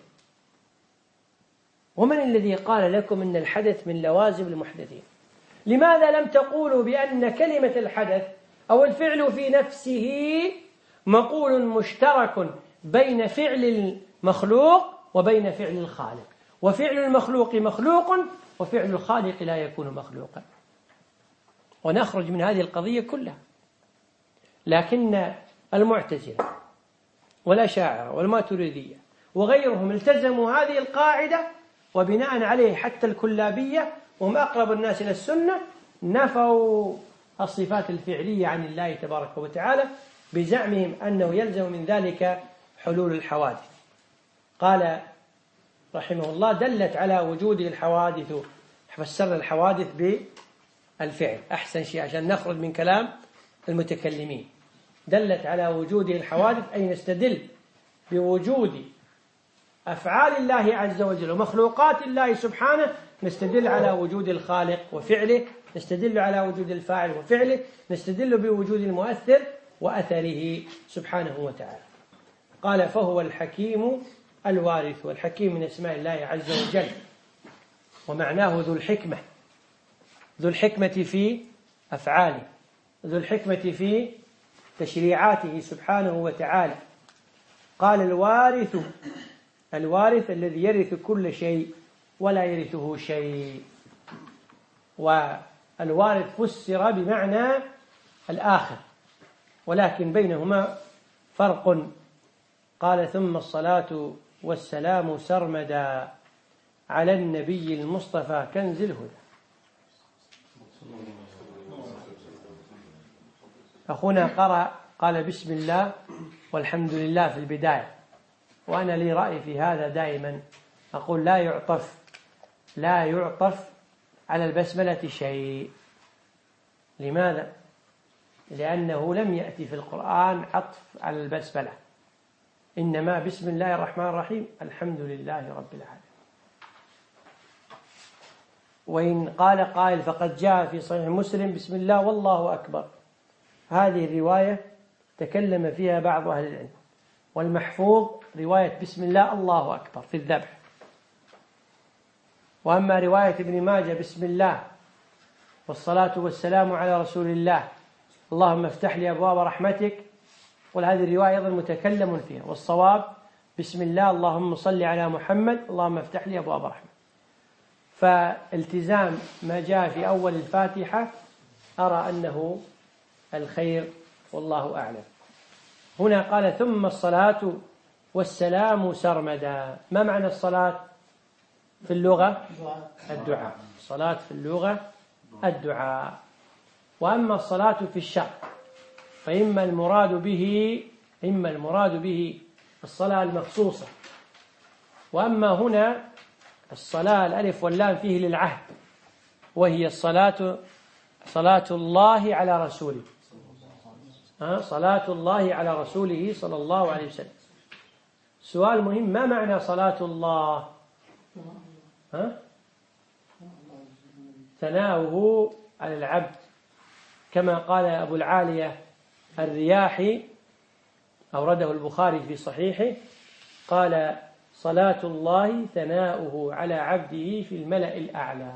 ومن الذي قال لكم إن الحدث من لوازم المحدثين؟ لماذا لم تقولوا بأن كلمة الحدث أو الفعل في نفسه مقول مشترك بين فعل المخلوق وبين فعل الخالق، وفعل المخلوق مخلوق وفعل الخالق لا يكون مخلوقا، ونخرج من هذه القضية كلها. لكن المعتزلة والأشاعرة والماتريدية وغيرهم التزموا هذه القاعدة، وبناء عليه حتى الكلابية وهم أقرب الناس إلى السنة نفوا الصفات الفعلية عن الله تبارك وتعالى بزعمهم أنه يلزم من ذلك حلول الحوادث. قال رحمه الله: دلت على وجود الحوادث، فسرنا الحوادث بالفعل أحسن شيء عشان نخرج من كلام المتكلمين. دلت على وجود الحوادث أي نستدل بوجود أفعال الله عز وجل ومخلوقات الله سبحانه، نستدل على وجود الخالق وفعله، نستدل على وجود الفاعل وفعله، نستدل بوجود المؤثر وأثره سبحانه وتعالى. قال: فهو الحكيم الوارث. والحكيم من اسماء الله عز وجل، ومعناه ذو الحكمة، ذو الحكمة في أفعاله، ذو الحكمة في تشريعاته سبحانه وتعالى. قال: الوارث، الوارث الذي يرث كل شيء ولا يرثه شيء. والوارث فسر بمعنى الآخر، ولكن بينهما فرق. قال: ثم الصلاة والسلام سرمدا على النبي المصطفى كنز الهدى. أخونا قرأ قال: بسم الله والحمد لله في البداية، وأنا لي رأي في هذا دائما، أقول لا يعطف لا يعطف على البسملة شيء. لماذا؟ لأنه لم يأتي في القرآن عطف على البسملة، إنما بسم الله الرحمن الرحيم الحمد لله رب العالمين. وإن قال قائل فقد جاء في صحيح مسلم بسم الله والله أكبر، هذه الرواية تكلم فيها بعض أهل العلم، والمحفوظ رواية بسم الله الله أكبر في الذبح. وأما رواية ابن ماجه بسم الله والصلاة والسلام على رسول الله اللهم افتح لي أبواب رحمتك، وهذه الرواية أيضا متكلم فيها، والصواب بسم الله اللهم صل على محمد اللهم افتح لي أبواب رحمة. فالتزام ما جاء في أول الفاتحة أرى أنه الخير والله أعلم. هنا قال: ثم الصلاة والسلام سرمدا. ما معنى الصلاة في اللغة؟ الدعاء. الصلاة في اللغة الدعاء. وأما الصلاة في الشرع فإما المراد به إما المراد به الصلاة المخصوصة، وأما هنا الصلاة الألف واللام فيه للعهد، وهي الصلاة صلاة الله على رسوله، صلاة الله على رسوله صلى الله عليه وسلم. سؤال مهم: ما معنى صلاة الله؟ ها؟ ثناؤه على العبد، كما قال أبو العالية الرياحي أورده البخاري في صحيحه، قال: صلاة الله ثناؤه على عبده في الملأ الأعلى.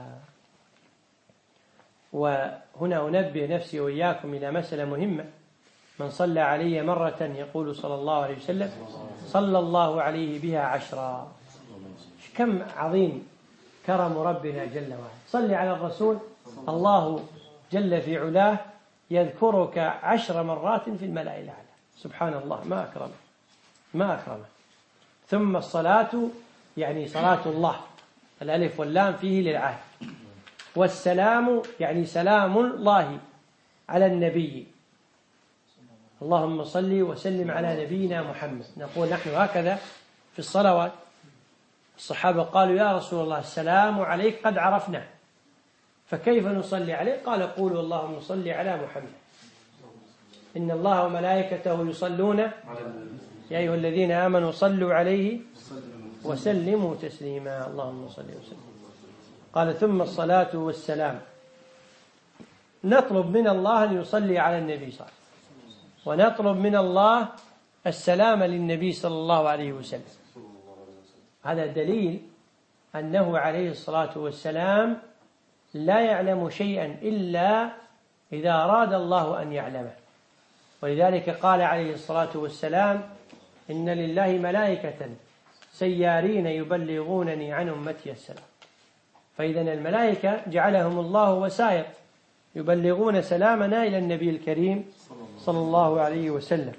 وهنا أنبه نفسي وإياكم إلى مسألة مهمة: من صلى علي مرة يقول صلى الله عليه وسلم صلى الله عليه بها عشرا. كم عظيم كرم ربنا جل وعلا. صلي على الرسول، الله جل في علاه يذكرك عشر مرات في الملأ الأعلى. سبحان الله، ما أكرمه ما أكرمه. ثم الصلاة يعني صلاة الله، الألف واللام فيه للعهد، والسلام يعني سلام الله على النبي، اللهم صل وسلم على نبينا محمد. نقول نحن هكذا في الصلوات. الصحابة قالوا: يا رسول الله السلام عليك قد عرفنا، فكيف نصلي عليه؟ قال: قولوا اللهم صل على محمد إن الله وملائكته يصلون يا أيها الذين آمنوا صلوا عليه وسلموا تسليما. اللهم صل وسلم. قال: ثم الصلاة والسلام، نطلب من الله أن يصلي على النبي صلى الله عليه وسلم، ونطلب من الله السلام للنبي صلى الله عليه وسلم. هذا دليل أنه عليه الصلاة والسلام لا يعلم شيئا إلا إذا أراد الله أن يعلمه. ولذلك قال عليه الصلاة والسلام: إن لله ملائكة سيارين يبلغونني عن أمتي السلام. فإذا الملائكة جعلهم الله وسائط يبلغون سلامنا إلى النبي الكريم صلى الله عليه وسلم.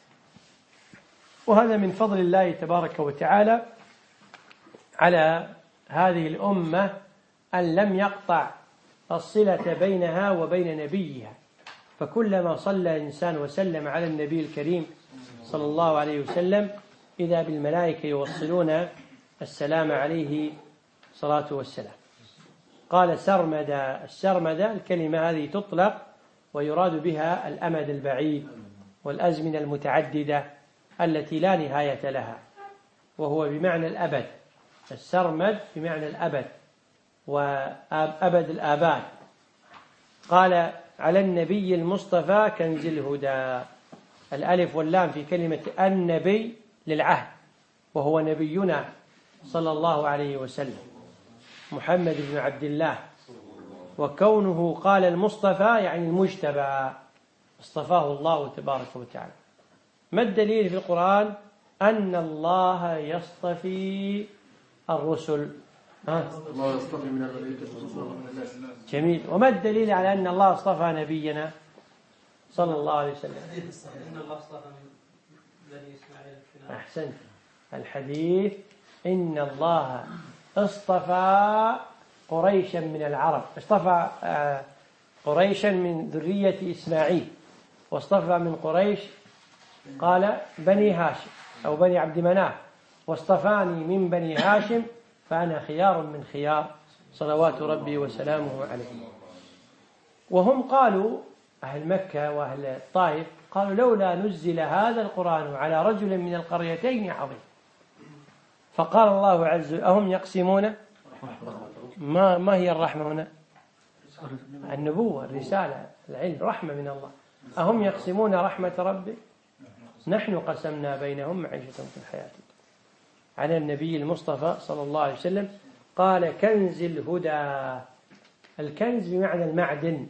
وهذا من فضل الله تبارك وتعالى على هذه الأمة أن لم يقطع الصلة بينها وبين نبيها، فكلما صلى إنسان وسلم على النبي الكريم صلى الله عليه وسلم إذا بالملائكة يوصلون السلام عليه صلاة والسلام. قال سرمد. السرمد الكلمة هذه تطلق ويراد بها الأمد البعيد والأزمنة المتعددة التي لا نهاية لها، وهو بمعنى الأبد. السرمد بمعنى الأبد وأبد الآباد. قال على النبي المصطفى كنز الهدى. الألف واللام في كلمة النبي للعهد، وهو نبينا صلى الله عليه وسلم محمد بن عبد الله. وكونه قال المصطفى يعني المجتبى، اصطفاه الله تبارك وتعالى. ما الدليل في القرآن أن الله يصطفي الرسل؟ الله يصطفي من الملائكة. جميل. وما الدليل على أن الله اصطفى نبينا صلى الله عليه وسلم؟ إن الله اصطفى من بني إسماعيل. أحسنت. الحديث إن الله اصطفى قريشا من العرب، اصطفى قريشا من ذرية إسماعيل، واصطفى من قريش قال بني هاشم أو بني عبد مناف، واصطفاني من بني هاشم فأنا خيار من خيار صلوات ربي وسلامه عليه. وهم قالوا أهل مكة وأهل الطائف قالوا لولا نزل هذا القرآن على رجل من القريتين عظيم. فقال الله عز وجل أهم يقسمون ما, ما هي الرحمة هنا؟ النبوة، الرسالة، العلم، رحمة من الله. أهم يقسمون رحمة ربي نحن قسمنا بينهم معيشتهم في الحياة. على النبي المصطفى صلى الله عليه وسلم قال كنز الهدى. الكنز بمعنى المعدن،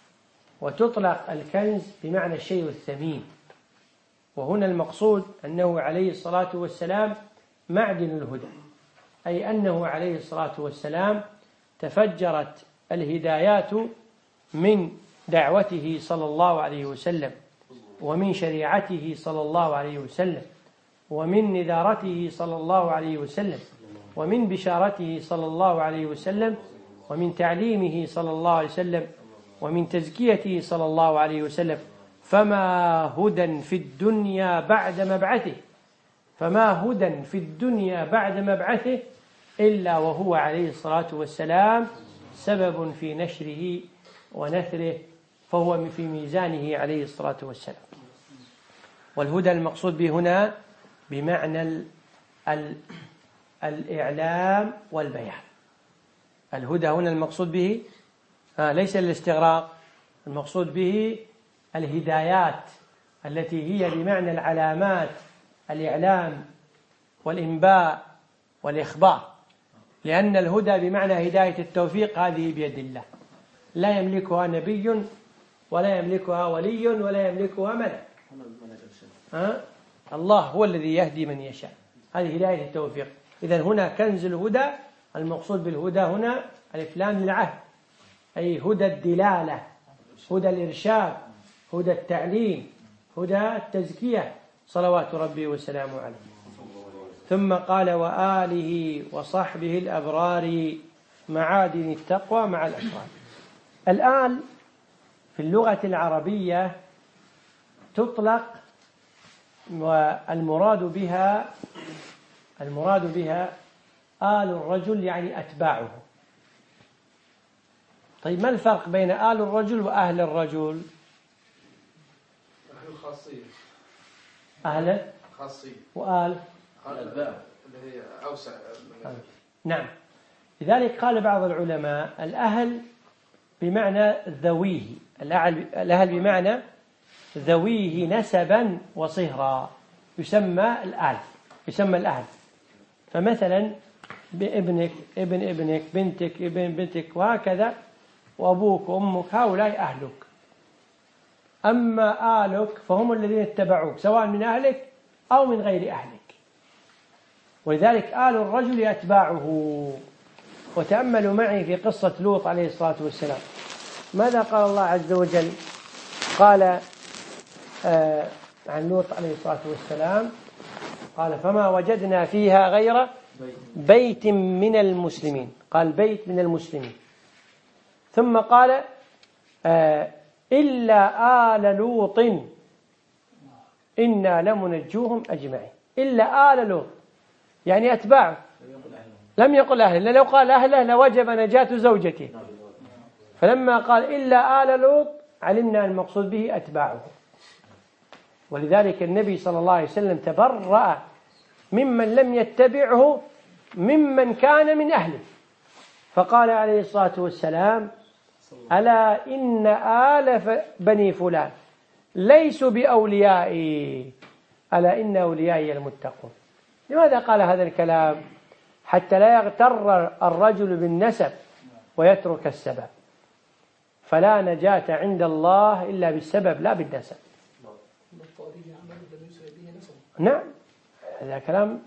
وتطلق الكنز بمعنى الشيء الثمين، وهنا المقصود أنه عليه الصلاة والسلام معدن الهدى، أي أنه عليه الصلاة والسلام تفجرت الهدايات من دعوته صلى الله عليه وسلم، ومن شريعته صلى الله عليه وسلم، ومن نذارته صلى الله عليه وسلم، ومن بشارته صلى الله عليه وسلم، ومن تعليمه صلى الله عليه وسلم، ومن تزكيته صلى الله عليه وسلم. فما هدى في الدنيا بعد مبعثه فما هدى في الدنيا بعد مبعثه إلا وهو عليه الصلاة والسلام سبب في نشره ونثره، فهو في ميزانه عليه الصلاة والسلام. والهدى المقصود به هنا بمعنى ال ال الإعلام والبيان. الهدى هنا المقصود به آه ليس الاستغراق، المقصود به الهدايات التي هي بمعنى العلامات، الإعلام والإنباء والإخبار، لأن الهدى بمعنى هداية التوفيق هذه بيد الله، لا يملكها نبي ولا يملكها ولي ولا يملكها ملك. أه؟ الله هو الذي يهدي من يشاء، هذه هداية التوفيق. إذن هنا كنز الهدى، المقصود بالهدى هنا الإفلام للعهد، أي هدى الدلالة، هدى الإرشاد، هدى التعليم، هدى التزكية، صلوات ربي وسلامه عليه. ثم قال وآله وصحبه الأبرار معادن التقوى مع الأشرار. الآل في اللغة العربية تطلق والمراد بها المراد بها آل الرجل يعني أتباعه. طيب ما الفرق بين آل الرجل وأهل الرجل؟ أهل الخاصية، أهل خاصية، وآل الباب اللي هي أوسع. نعم. لذلك قال بعض العلماء الأهل بمعنى ذويه، الأهل بمعنى ذويه نسبا وصهرا، يسمى الآل، يسمى الأهل. فمثلا بابنك، ابن ابنك، بنتك، ابن بنتك، وهكذا، وأبوك وأمك، هؤلاء أهلك. أما آلك فهم الذين اتبعوك سواء من أهلك أو من غير أهلك. ولذلك آل الرجل أتباعه. وتأملوا معي في قصة لوط عليه الصلاة والسلام. ماذا قال الله عز وجل؟ قال آه عن لوط عليه الصلاة والسلام قال فما وجدنا فيها غير بيت من المسلمين. قال بيت من المسلمين. ثم قال آه إلا آل لوط إنا لمنجوهم أجمعين. إلا آل لوط يعني أتباعه، لم يقل أهله، لو قال أهله لوجب نجاة زوجته. فلما قال إلا آل لوط علمنا المقصود به أتباعه. ولذلك النبي صلى الله عليه وسلم تبرأ ممن لم يتبعه ممن كان من أهله، فقال عليه الصلاة والسلام ألا إن آل بني فلان ليسوا بأوليائي ألا إن أوليائي المتقون. لماذا قال هذا الكلام؟ حتى لا يغتر الرجل بالنسب ويترك السبب، فلا نجاة عند الله إلا بالسبب لا بالنسب. نعم هذا كلام.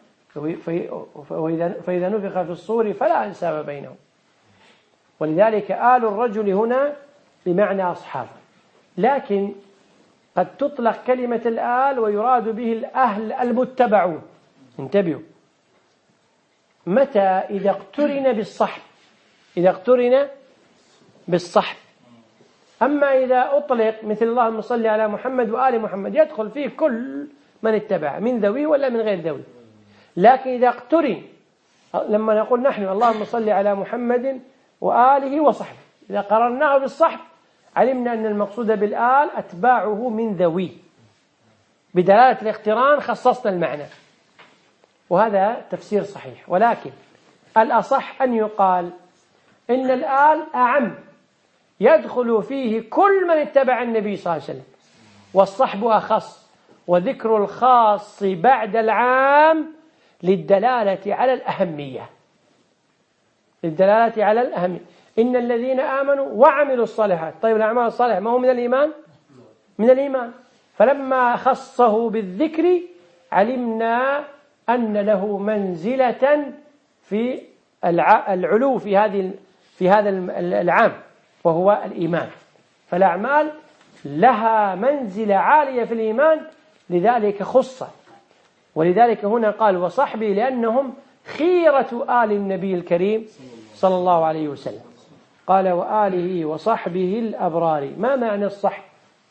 فإذا نفخ في الصور فلا أنساب بينهم. ولذلك آل الرجل هنا بمعنى أصحابه، لكن قد تطلق كلمة الآل ويراد به الأهل المتبعون. انتبهوا، متى؟ إذا اقترن بالصحب، إذا اقترن بالصحب. أما إذا أطلق مثل اللهم صل على محمد وآل محمد يدخل فيه كل من اتبع من ذوي ولا من غير ذوي. لكن إذا اقترن، لما نقول نحن اللهم صل على محمد وآله وصحبه، إذا قررناه بالصحب علمنا أن المقصود بالآل أتباعه من ذوي. بدلالة الاقتران خصصنا المعنى، وهذا تفسير صحيح. ولكن الأصح أن يقال إن الآل أعم، يدخل فيه كل من اتبع النبي صلى الله عليه وسلم، والصحب أخص، وذكر الخاص بعد العام للدلالة على الأهمية، للدلالة على الأهمية. إن الذين آمنوا وعملوا الصالحات. طيب الأعمال الصالحة ما هو من الإيمان؟ من الإيمان. فلما خصه بالذكر علمنا أن له منزلة في العلو في هذه في هذا العام، وهو الإيمان. فالأعمال لها منزلة عالية في الإيمان، لذلك خص. ولذلك هنا قال وصحبه، لأنهم خيرة آل النبي الكريم صلى الله عليه وسلم. قال وآله وصحبه الأبرار. ما معنى الصحب؟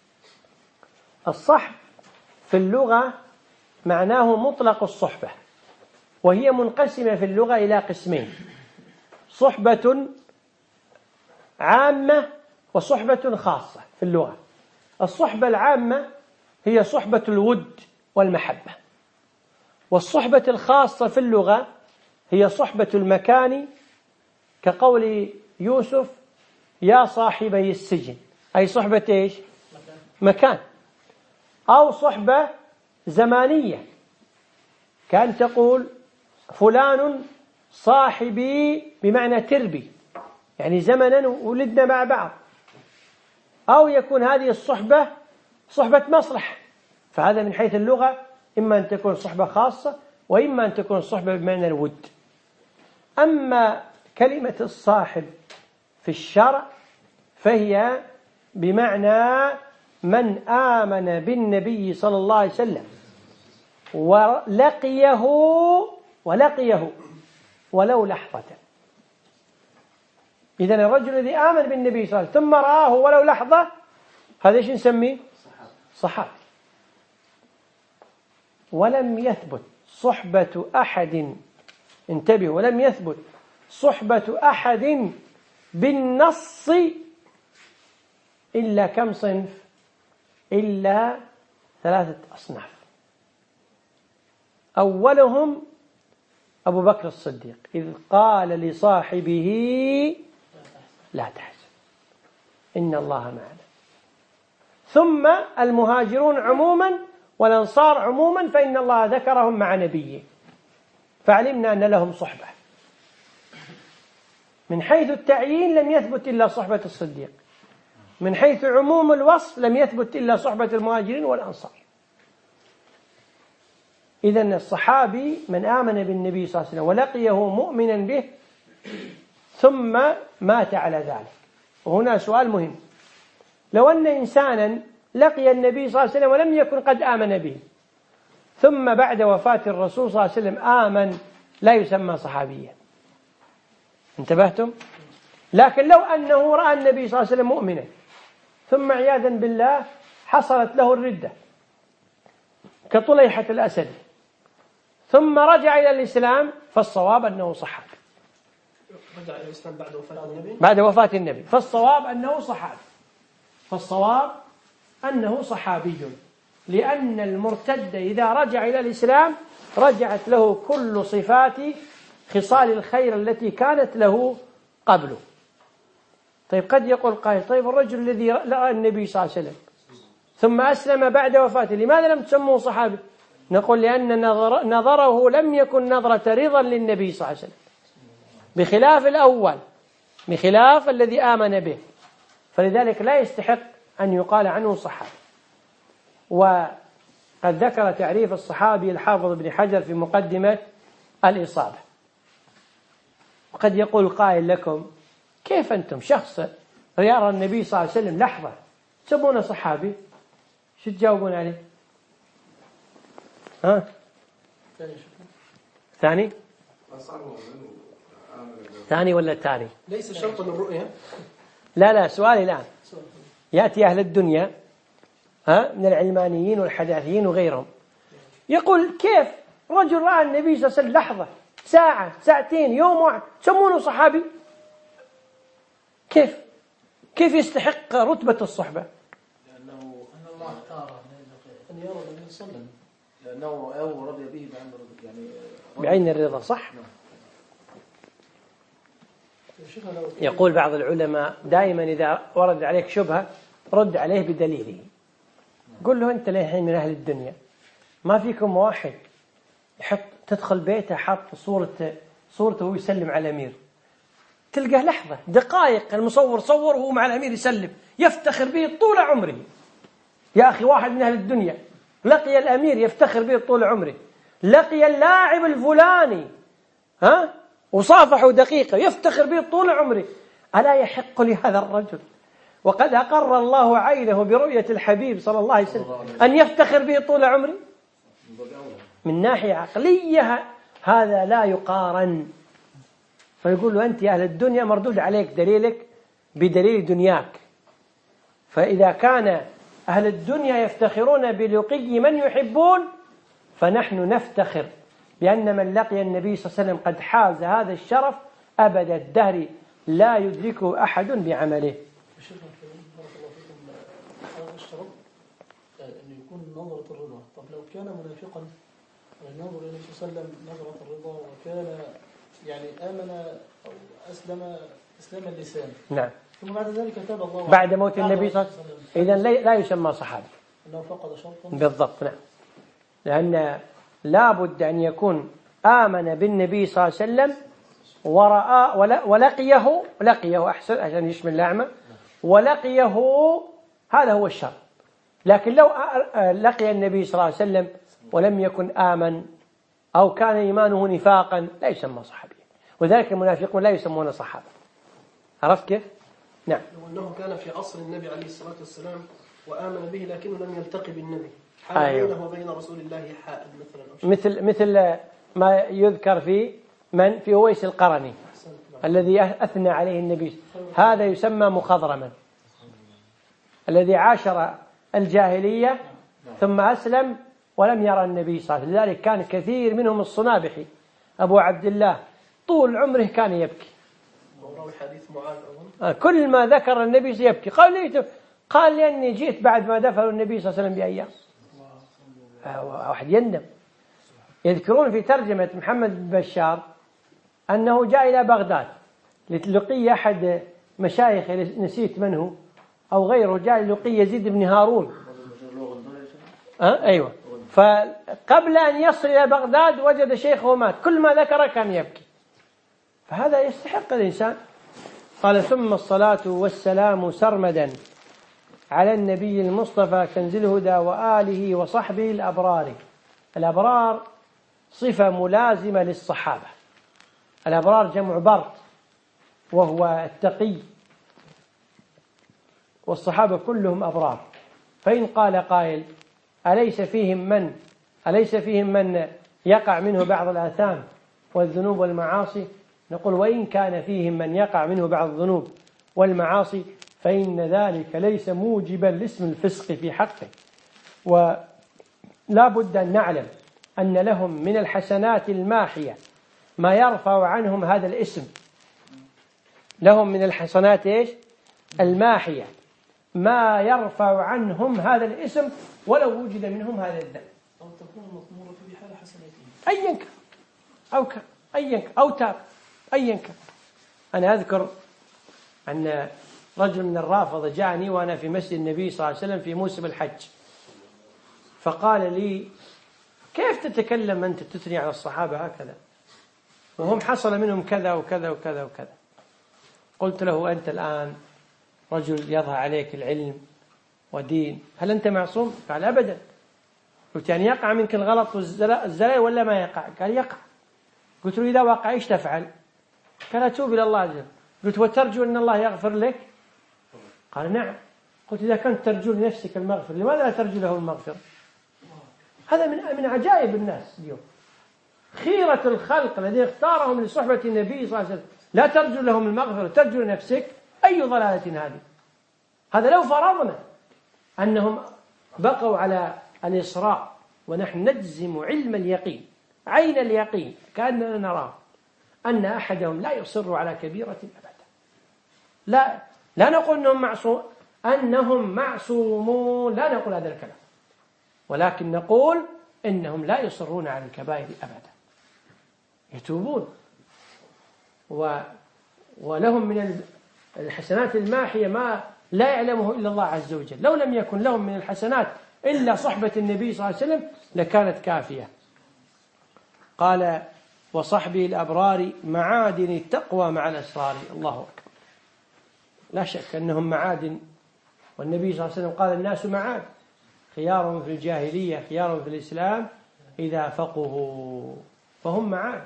الصحب في اللغة معناه مطلق الصحبة، وهي منقسمة في اللغة إلى قسمين: صحبة عامة وصحبة خاصة. في اللغة الصحبة العامة هي صحبة الود والمحبة، والصحبة الخاصة في اللغة هي صحبة المكان، كقول يوسف يا صاحبي السجن، أي صحبة إيش؟ مكان. أو صحبة زمانية، كان تقول فلان صاحبي بمعنى تربي، يعني زمنا ولدنا مع بعض. أو يكون هذه الصحبة صحبة مصلحة، فهذا من حيث اللغة إما أن تكون صحبة خاصة وإما أن تكون صحبة بمعنى الود. أما كلمة الصاحب في الشرع فهي بمعنى من آمن بالنبي صلى الله عليه وسلم ولقيه ولقيه ولو لحظة. إذن الرجل الذي آمن بالنبي صلى الله عليه وسلم ثم رآه ولو لحظة، هذا إيش نسميه؟ صحابي. ولم يثبت صحبة أحد، انتبهوا، ولم يثبت صحبة أحد بالنص إلا كم صنف؟ إلا ثلاثة أصناف. أولهم أبو بكر الصديق إذ قال لصاحبه لا تحزن إن الله معنا. ثم المهاجرون عموما والأنصار عموما فإن الله ذكرهم مع نبيه، فعلمنا أن لهم صحبة. من حيث التعيين لم يثبت إلا صحبة الصديق، من حيث عموم الوصف لم يثبت إلا صحبة المهاجرين والأنصار. إذن الصحابي من آمن بالنبي صلى الله عليه وسلم ولقيه مؤمنا به ثم مات على ذلك. وهنا سؤال مهم: لو أن إنسانا لقي النبي صلى الله عليه وسلم ولم يكن قد آمن به، ثم بعد وفاة الرسول صلى الله عليه وسلم آمن، لا يسمى صحابيا. انتبهتم؟ لكن لو أنه رأى النبي صلى الله عليه وسلم مؤمنا ثم عياذا بالله حصلت له الردة كطليحة الأسد ثم رجع إلى الإسلام، فالصواب أنه صحابي. رجع إلى الإسلام بعد وفاة النبي بعد وفاة النبي فالصواب أنه صحابي فالصواب أنه صحابي لأن المرتد إذا رجع إلى الإسلام رجعت له كل صفات خصال الخير التي كانت له قبله. طيب قد يقول قائل: طيب الرجل الذي رأى النبي صلى الله عليه وسلم ثم أسلم بعد وفاته لماذا لم تسموه صحابي؟ نقول: لأن نظر نظره لم يكن نظرة رضا للنبي صلى الله عليه وسلم، بخلاف الأول، بخلاف الذي آمن به، فلذلك لا يستحق أن يقال عنه صحابي. وقد ذكر تعريف الصحابي الحافظ ابن حجر في مقدمة الإصابة. وقد يقول قائل لكم: كيف أنتم شخص يرى النبي صلى الله عليه وسلم لحظة تسمونه صحابي؟ شو تجاوبون عليه؟ ها؟ ثاني ثاني ولا الثاني؟ ليس شرطا للرؤية. لا لا سؤالي الآن: يأتي أهل الدنيا ها من العلمانيين والحداثيين وغيرهم يقول: كيف رجل رأى النبي صلى الله عليه وسلم لحظة، ساعة، ساعتين، يوم واحد، تسمونه صحابي؟ كيف كيف يستحق رتبة الصحبة؟ لأنه أن الله اختاره أن يرى النبي صلى الله عليه وسلم، لأنه أو رضي به يعني بعين الرضا. صح. يقول بعض العلماء: دائما إذا ورد عليك شبهة رد عليه بدليله. قل له: أنت للحين من أهل الدنيا، ما فيكم واحد يحط تدخل بيته حط صورة صورته ويسلم على الأمير، تلقاه لحظة دقائق المصور صور وهو مع الأمير يسلم، يفتخر به طول عمره. يا أخي واحد من أهل الدنيا لقي الأمير يفتخر به طول عمره، لقي اللاعب الفلاني ها وصافحه دقيقة يفتخر به طول عمره، ألا يحق لهذا الرجل وقد أقر الله عينه برؤية الحبيب صلى الله عليه وسلم أن يفتخر به طول عمره؟ من ناحية عقلية هذا لا يقارن. فيقول له: أنت يا أهل الدنيا مردود عليك دليلك بدليل دنياك. فإذا كان أهل الدنيا يفتخرون بلقي من يحبون، فنحن نفتخر بأن من لقي النبي صلى الله عليه وسلم قد حاز هذا الشرف أبد الدهر لا يدركه أحد بعمله. هذا الشرط أن يكون نظرة الرضا. طب لو كان منافقا ينظر إلى النبي صلى الله عليه وسلم نظرة الرضا وكان يعني آمن أو أسلم إسلام اللسان، نعم، ثم بعد ذلك تاب الله بعد موت النبي صلى الله عليه وسلم، إذن لا يسمى صحابي. أنه فقد شرطا. بالضبط. نعم، لأن لا بد أن يكون آمن بالنبي صلى الله عليه وسلم ورأى ولقيه لقيه أحسن عشان يشمل الأعمى، ولقيه، هذا هو الشرط. لكن لو لقي النبي صلى الله عليه وسلم ولم يكن آمن أو كان إيمانه نفاقا لا يسمى صحابيا، وذلك المنافقون لا يسمون صحابة. عرفت كيف؟ نعم. لو أنه كان في عصر النبي عليه الصلاة والسلام وآمن به لكنه لم يلتقي بالنبي، حال أيوه. بينه وبين رسول الله حائل مثلا، مثل مثل ما يذكر في من في أويس القرني الذي أثنى عليه النبي، هذا يسمى مخضرما، الذي عاشر الجاهلية ثم أسلم ولم يرى النبي صلى الله عليه وسلم. لذلك كان كثير منهم الصنابحي أبو عبد الله طول عمره كان يبكي، وراوي حديث معاذ أظن، كل ما ذكر النبي يبكي. قال لي قال لأني جئت بعد ما دفنوا النبي صلى الله عليه وسلم بأيام. واحد يندم. يذكرون في ترجمة محمد بن بشار أنه جاء إلى بغداد لتلقي أحد مشايخ نسيت من هو أو غيره، جاء لقي يزيد بن هارون. أه؟ أيوة. فقبل أن يصل إلى بغداد وجد شيخه مات، كل ما ذكر كان يبكي. فهذا يستحق الإنسان. قال: ثم الصلاة والسلام سرمدا على النبي المصطفى كنز الهدى وآله وصحبه الأبرار. الأبرار صفة ملازمة للصحابة. الأبرار جمع بر وهو التقي، والصحابة كلهم أبرار. فإن قال قائل أليس فيهم من أليس فيهم من يقع منه بعض الآثام والذنوب والمعاصي؟ نقول وإن كان فيهم من يقع منه بعض الذنوب والمعاصي فإن ذلك ليس موجبا لاسم الفسق في حقه. ولا بد أن نعلم أن لهم من الحسنات الماحية ما يرفع عنهم هذا الاسم. لهم من الحسنات إيش؟ الماحية ما يرفع عنهم هذا الاسم ولو وجد منهم هذا الذنب، أو تكون مطمورة في حال حسناتهم أيا كان أو كان أيا كان أو تاب أيا كان. أنا أذكر أن رجل من الرافضة جاءني وأنا في مسجد النبي صلى الله عليه وسلم في موسم الحج، فقال لي كيف تتكلم أنت تثني على الصحابة هكذا وهم حصل منهم كذا وكذا وكذا وكذا؟ قلت له أنت الآن رجل يظهر عليك العلم ودين، هل أنت معصوم؟ قال أبدا. قلت يعني يقع منك الغلط والزلال ولا ما يقع؟ قال يقع. قلت له إذا وقع إيش تفعل؟ قال أتوب إلى الله عز وجل. قلت وترجو أن الله يغفر لك؟ قال نعم. قلت إذا كنت ترجو لنفسك المغفرة لماذا لا ترجو له المغفرة؟ هذا من من عجائب الناس اليوم. خيرة الخلق الذي اختارهم لصحبة النبي صلى الله عليه وسلم لا ترجو لهم المغفرة، ترجو لنفسك؟ أي ضلالة هذه؟ هذا لو فرضنا أنهم بقوا على الإصرار ونحن نجزم علم اليقين عين اليقين كأننا نراه أن أحدهم لا يصر على كبيرة أبدا. لا لا نقول أنهم معصوم أنهم معصومون، لا نقول هذا الكلام، ولكن نقول إنهم لا يصرون على الكبائر أبدا، يتوبون و ولهم من الحسنات الماحية ما لا يعلمه إلا الله عز وجل. لو لم يكن لهم من الحسنات إلا صحبة النبي صلى الله عليه وسلم لكانت كافية. قال وصحبه الأبرار معادن التقوى مع الأسرار. الله أكبر. لا شك أنهم معادن، والنبي صلى الله عليه وسلم قال الناس معادن خيارهم في الجاهلية خيارهم في الإسلام إذا فقهوا، فهم معادن.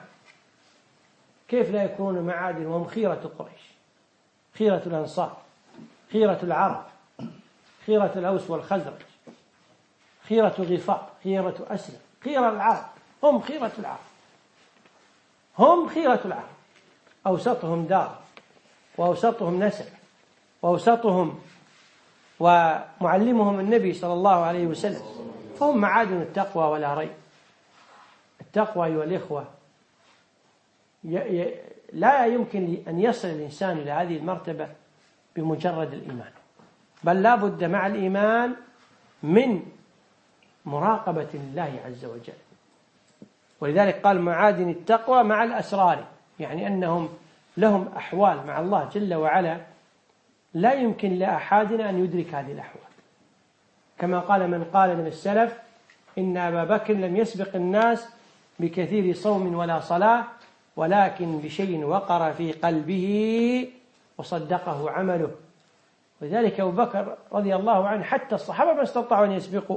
كيف لا يكونون معادن وهم خيرة قريش، خيرة الأنصار، خيرة العرب، خيرة الأوس والخزرج، خيرة غفار، خيرة أسلم، خيرة العرب، هم خيرة العرب، هم خيرة العرب، أوسطهم دار وأوسطهم نسب وأوسطهم ومعلمهم النبي صلى الله عليه وسلم، فهم معادن التقوى ولا ريب. التقوى أيها الإخوة لا يمكن أن يصل الإنسان إلى هذه المرتبة بمجرد الإيمان، بل لا بد مع الإيمان من مراقبة الله عز وجل. ولذلك قال معادن التقوى مع الأسرار، يعني أنهم لهم أحوال مع الله جل وعلا لا يمكن لأحدنا أن يدرك هذه الأحوال، كما قال من قال من السلف إن أبا بكر لم يسبق الناس بكثير صوم ولا صلاة ولكن بشيء وقر في قلبه وصدقه عمله. ولذلك أبو بكر رضي الله عنه حتى الصحابة ما استطاعوا أن يسبقوا.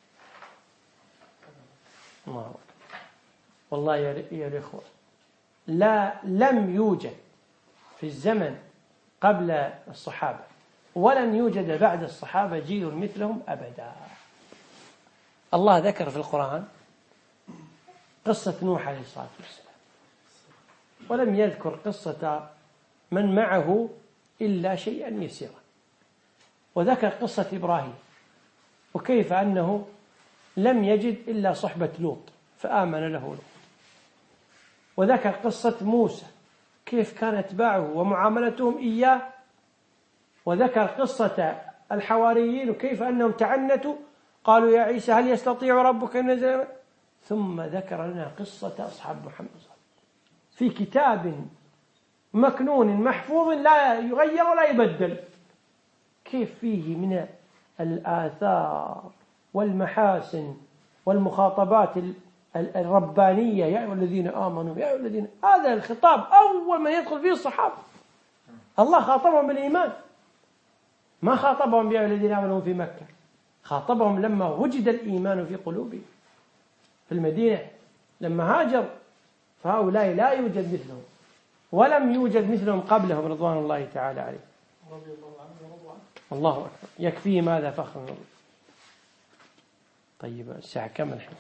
الله والله يا الإخوة لا لم يوجد في الزمن قبل الصحابة ولن يوجد بعد الصحابة جيل مثلهم أبدا. الله ذكر في القرآن قصة نوح عليه الصلاة والسلام ولم يذكر قصة من معه إلا شيئا يسيرا، وذكر قصة إبراهيم وكيف أنه لم يجد إلا صحبة لوط فآمن له لوط، وذكر قصة موسى كيف كان اتباعه ومعاملتهم إياه، وذكر قصة الحواريين وكيف أنهم تعنتوا قالوا يا عيسى هل يستطيع ربك أن ينزل، ثم ذكر لنا قصة أصحاب محمد في كتاب مكنون محفوظ لا يغير ولا يبدل، كيف فيه من الآثار والمحاسن والمخاطبات الربانية يا أيها الذين آمنوا يا أيها الذين، هذا الخطاب أول ما يدخل فيه الصحابة. الله خاطبهم بالإيمان، ما خاطبهم يا أيها الذين آمنوا في مكة، خاطبهم لما وجد الإيمان في قلوبهم. في المدينة لما هاجر، فهؤلاء لا يوجد مثلهم ولم يوجد مثلهم قبلهم رضوان الله تعالى عليهم. رضي الله عنه ورضوا عنه. الله أكبر، يكفيه ماذا فخر. طيب الساعة كم الحين؟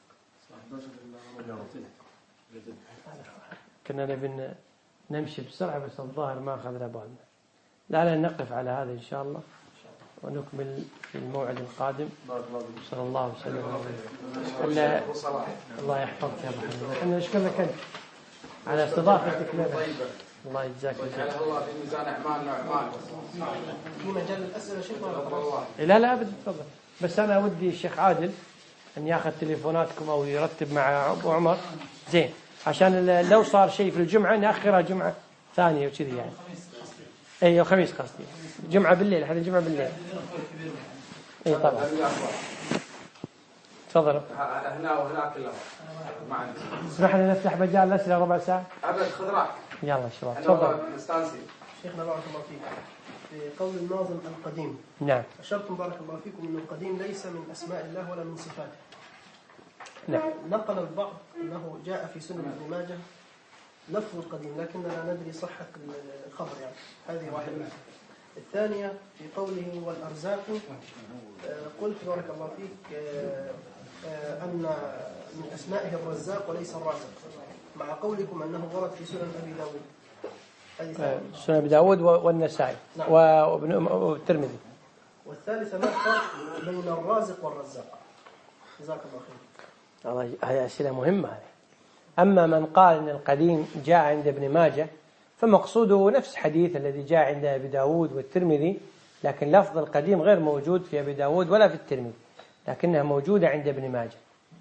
كنا نبي نمشي بسرعة بس الظاهر ما أخذنا بالنا. لا لا نقف على هذا إن شاء الله ونكمل في الموعد القادم. صلى الله وسلم على الله يحفظك يا أبو حميد. احنا نشكرك أنت على استضافتك لنا. الله يجزاك خير. الله في ميزان أعمالنا وأعمالك. في مجال الأسئلة شيخ لا لا أبدا تفضل. بس أنا ودي الشيخ عادل أن يأخذ تليفوناتكم أو يرتب مع أبو عمر زين، عشان لو صار شيء في الجمعة نأخرها جمعة ثانية وكذي يعني. أي الخميس قصدي، جمعة بالليل، هذا الجمعة بالليل. أي طبعا. تفضل. هنا وهناك كلها. ما عندي. اسمح لنا نفتح مجال الأسئلة ربع ساعة. أبد خذ راحتك. يلا شباب. تفضل. شيخنا بارك الله فيك. في قول الناظم القديم. نعم. أشرتم بارك الله فيكم أن القديم ليس من أسماء الله ولا من صفاته. نعم. نقل البعض أنه جاء في سنن ابن ماجه لفظ القديم، لكننا لا ندري صحة الخبر يعني. هذه واحدة. الثانية في قوله والأرزاق، قلت بارك الله فيك أن من أسمائه الرزاق وليس الرازق، مع قولكم أنه ورد في سنن أبي داود. سنن أبي داود والنسائي. نعم. والترمذي. والثالثة ما الفرق بين الرازق والرزاق؟ جزاك الله خير. الله، هذه أسئلة مهمة. أما من قال أن القديم جاء عند ابن ماجه فمقصوده نفس حديث الذي جاء عند أبي داود والترمذي، لكن لفظ القديم غير موجود في أبي داود ولا في الترمذي، لكنها موجودة عند ابن ماجه.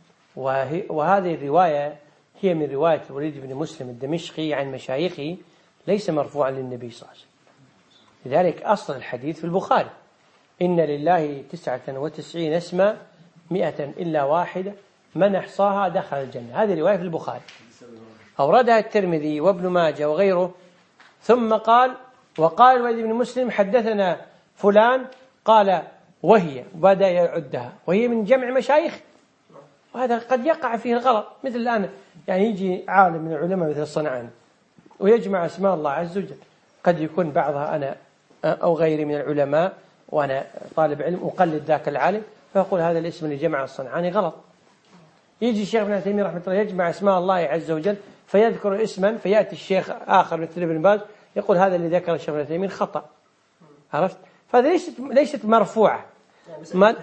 وهذه الرواية هي من رواية الوليد بن مسلم الدمشقي عن مشايخه، ليس مرفوعا للنبي صلى الله عليه وسلم. لذلك أصل الحديث في البخاري: إن لله تسعة وتسعين اسما مئة إلا واحدة من أحصاها دخل الجنة. هذه رواية في البخاري، أوردها الترمذي وابن ماجه وغيره، ثم قال وقال الوليد بن مسلم حدثنا فلان قال وهي، بدأ يعدها وهي من جمع مشايخ. وهذا قد يقع فيه الغلط، مثل الآن يعني يجي عالم من العلماء مثل الصنعاني ويجمع اسماء الله عز وجل، قد يكون بعضها أنا أو غيري من العلماء وأنا طالب علم أقلد ذاك العالم، فيقول هذا الاسم اللي جمع الصنعاني غلط. يجي الشيخ ابن تيمية رحمة الله يجمع اسماء الله عز وجل فيذكر اسما، فيأتي الشيخ آخر مثل ابن باز يقول هذا اللي ذكر الشيخ ابن تيمية خطأ. عرفت؟ فهذا ليست ليست مرفوعة. ما,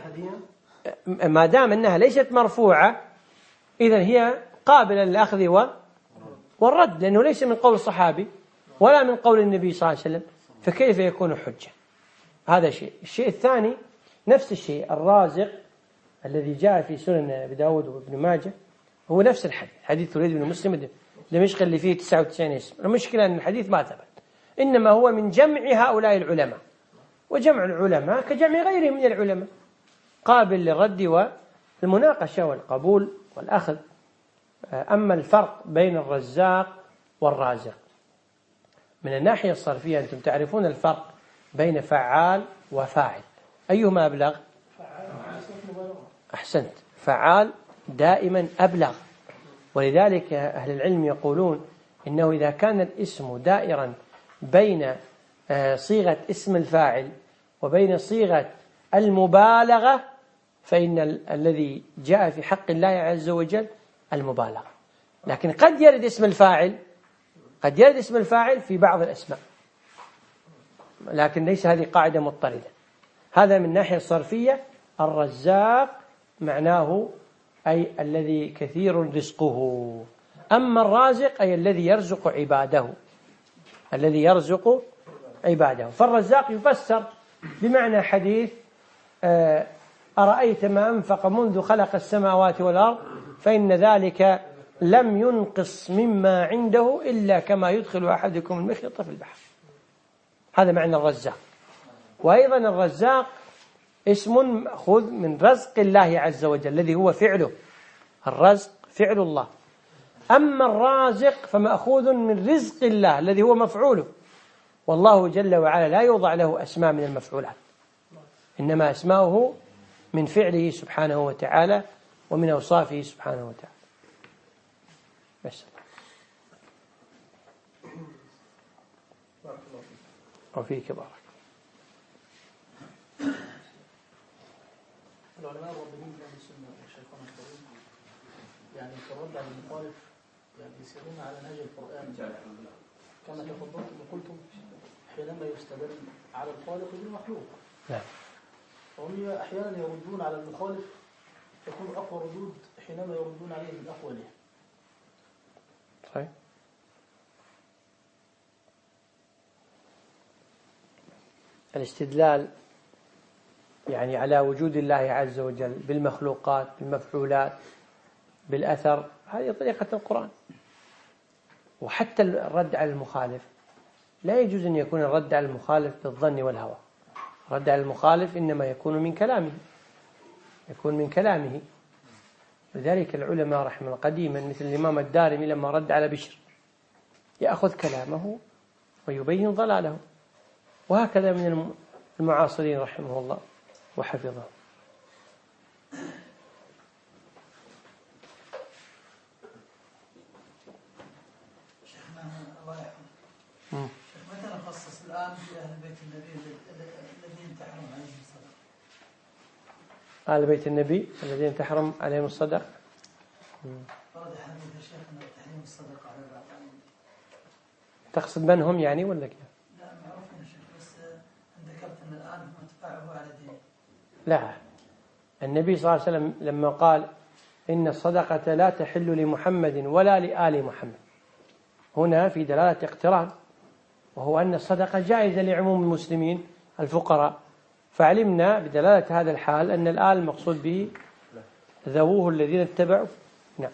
ما دام أنها ليست مرفوعة إذن هي قابلة للأخذ والرد، لأنه ليس من قول الصحابي ولا من قول النبي صلى الله عليه وسلم، فكيف يكون حجة؟ هذا شيء. الشيء الثاني نفس الشيء، الرازق الذي جاء في سنن أبي داود وابن ماجه هو نفس الحديث، حديث الوليد بن مسلم دمشق اللي فيه تسعة وتسعين اسم. المشكلة أن الحديث ما ثبت، إنما هو من جمع هؤلاء العلماء، وجمع العلماء كجمع غيرهم من العلماء، قابل للرد والمناقشة والقبول والأخذ. أما الفرق بين الرزاق والرازق من الناحية الصرفية، أنتم تعرفون الفرق بين فعال وفاعل، أيهما أبلغ؟ أحسنت، فعال دائما أبلغ. ولذلك أهل العلم يقولون إنه إذا كان الاسم دائرا بين صيغة اسم الفاعل وبين صيغة المبالغة، فإن الذي جاء في حق الله عز وجل المبالغة. لكن قد يرد اسم الفاعل قد يرد اسم الفاعل في بعض الأسماء، لكن ليس هذه قاعدة مضطردة. هذا من الناحية الصرفية. الرزاق معناه أي الذي كثير رزقه، أما الرازق أي الذي يرزق عباده، الذي يرزق عباده. فالرزاق يفسر بمعنى حديث أرأيت ما أنفق منذ خلق السماوات والأرض فإن ذلك لم ينقص مما عنده إلا كما يدخل أحدكم المخيط في البحر. هذا معنى الرزاق. وأيضا الرزاق اسم مأخوذ من رزق الله عز وجل الذي هو فعله، الرزق فعل الله. أما الرازق فمأخوذ من رزق الله الذي هو مفعوله، والله جل وعلا لا يوضع له أسماء من المفعولات، إنما أسماؤه من فعله سبحانه وتعالى ومن أوصافه سبحانه وتعالى. بس بارك الله فيك. وفيك بارك. العلماء الربانيين من أهل السنة شيخنا الكريم يعني في الرد على المخالف يعني يسيرون على نهج القرآن كما تفضلتم وقلتم حينما يستدل على الخالق بالمخلوق. نعم. وهم أحيانا يردون على المخالف يكون أقوى ردود حينما يردون عليه بالأقوى له. صحيح. الاستدلال يعني على وجود الله عز وجل بالمخلوقات بالمفعولات بالأثر، هذه طريقة القرآن. وحتى الرد على المخالف لا يجوز أن يكون الرد على المخالف بالظن والهوى. الرد على المخالف إنما يكون من كلامه يكون من كلامه لذلك العلماء رحمه الله قديما مثل الإمام الدارمي لما رد على بشر يأخذ كلامه ويبين ضلاله، وهكذا من المعاصرين رحمه الله وحفظه. شيخنا الله يحفظك، متى نخصص الآن بأهل بيت النبي الذين تحرم عليهم الصدقة؟ أهل بيت النبي الذين تحرم عليهم الصدقة. ورد حديث يا شيخنا تحريم الصدقة على بعض. تقصد من هم يعني ولا كيف؟ لا معروف يا شيخ، بس ذكرت أن الآن هم اتباعه على دين. لا، النبي صلى الله عليه وسلم لما قال إن الصدقة لا تحل لمحمد ولا لآل محمد، هنا في دلالة اقتران، وهو أن الصدقة جائزة لعموم المسلمين الفقراء، فعلمنا بدلالة هذا الحال أن الآل المقصود به ذووه الذين اتبعوا. نعم.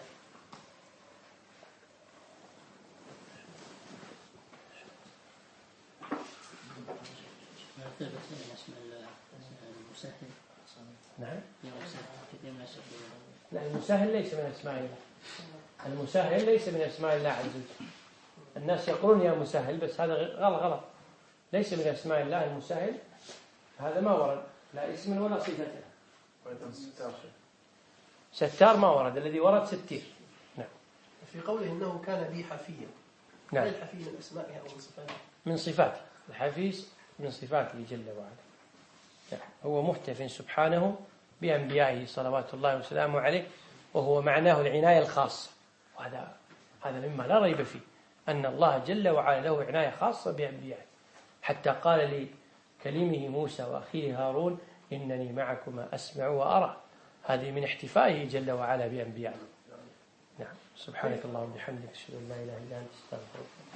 نعم. لا، المسهل ليس من أسماء الله. المسهل ليس من أسماء الله عز وجل. الناس يقولون يا مسهل، بس هذا غلط غلط. ليس من أسماء الله المسهل، هذا ما ورد لا اسم ولا صفة. ستار ما ورد، الذي ورد ستير. نعم. في قوله إنه كان بي حفيا. نعم. الحفي من أسمائه أو من صفاته؟ من صفاته. الحفيظ من صفاته جل وعلا. هو محتف سبحانه بأنبيائه صلوات الله وسلامه عليه، وهو معناه العناية الخاصة، وهذا هذا مما لا ريب فيه أن الله جل وعلا له عناية خاصة بأنبيائه، حتى قال لكليمه موسى وأخيه هارون إنني معكما أسمع وأرى. هذه من احتفائه جل وعلا بأنبيائه. نعم. سبحانك اللهم وبحمدك أشهد أن لا إله إلا أنت أستغفرك.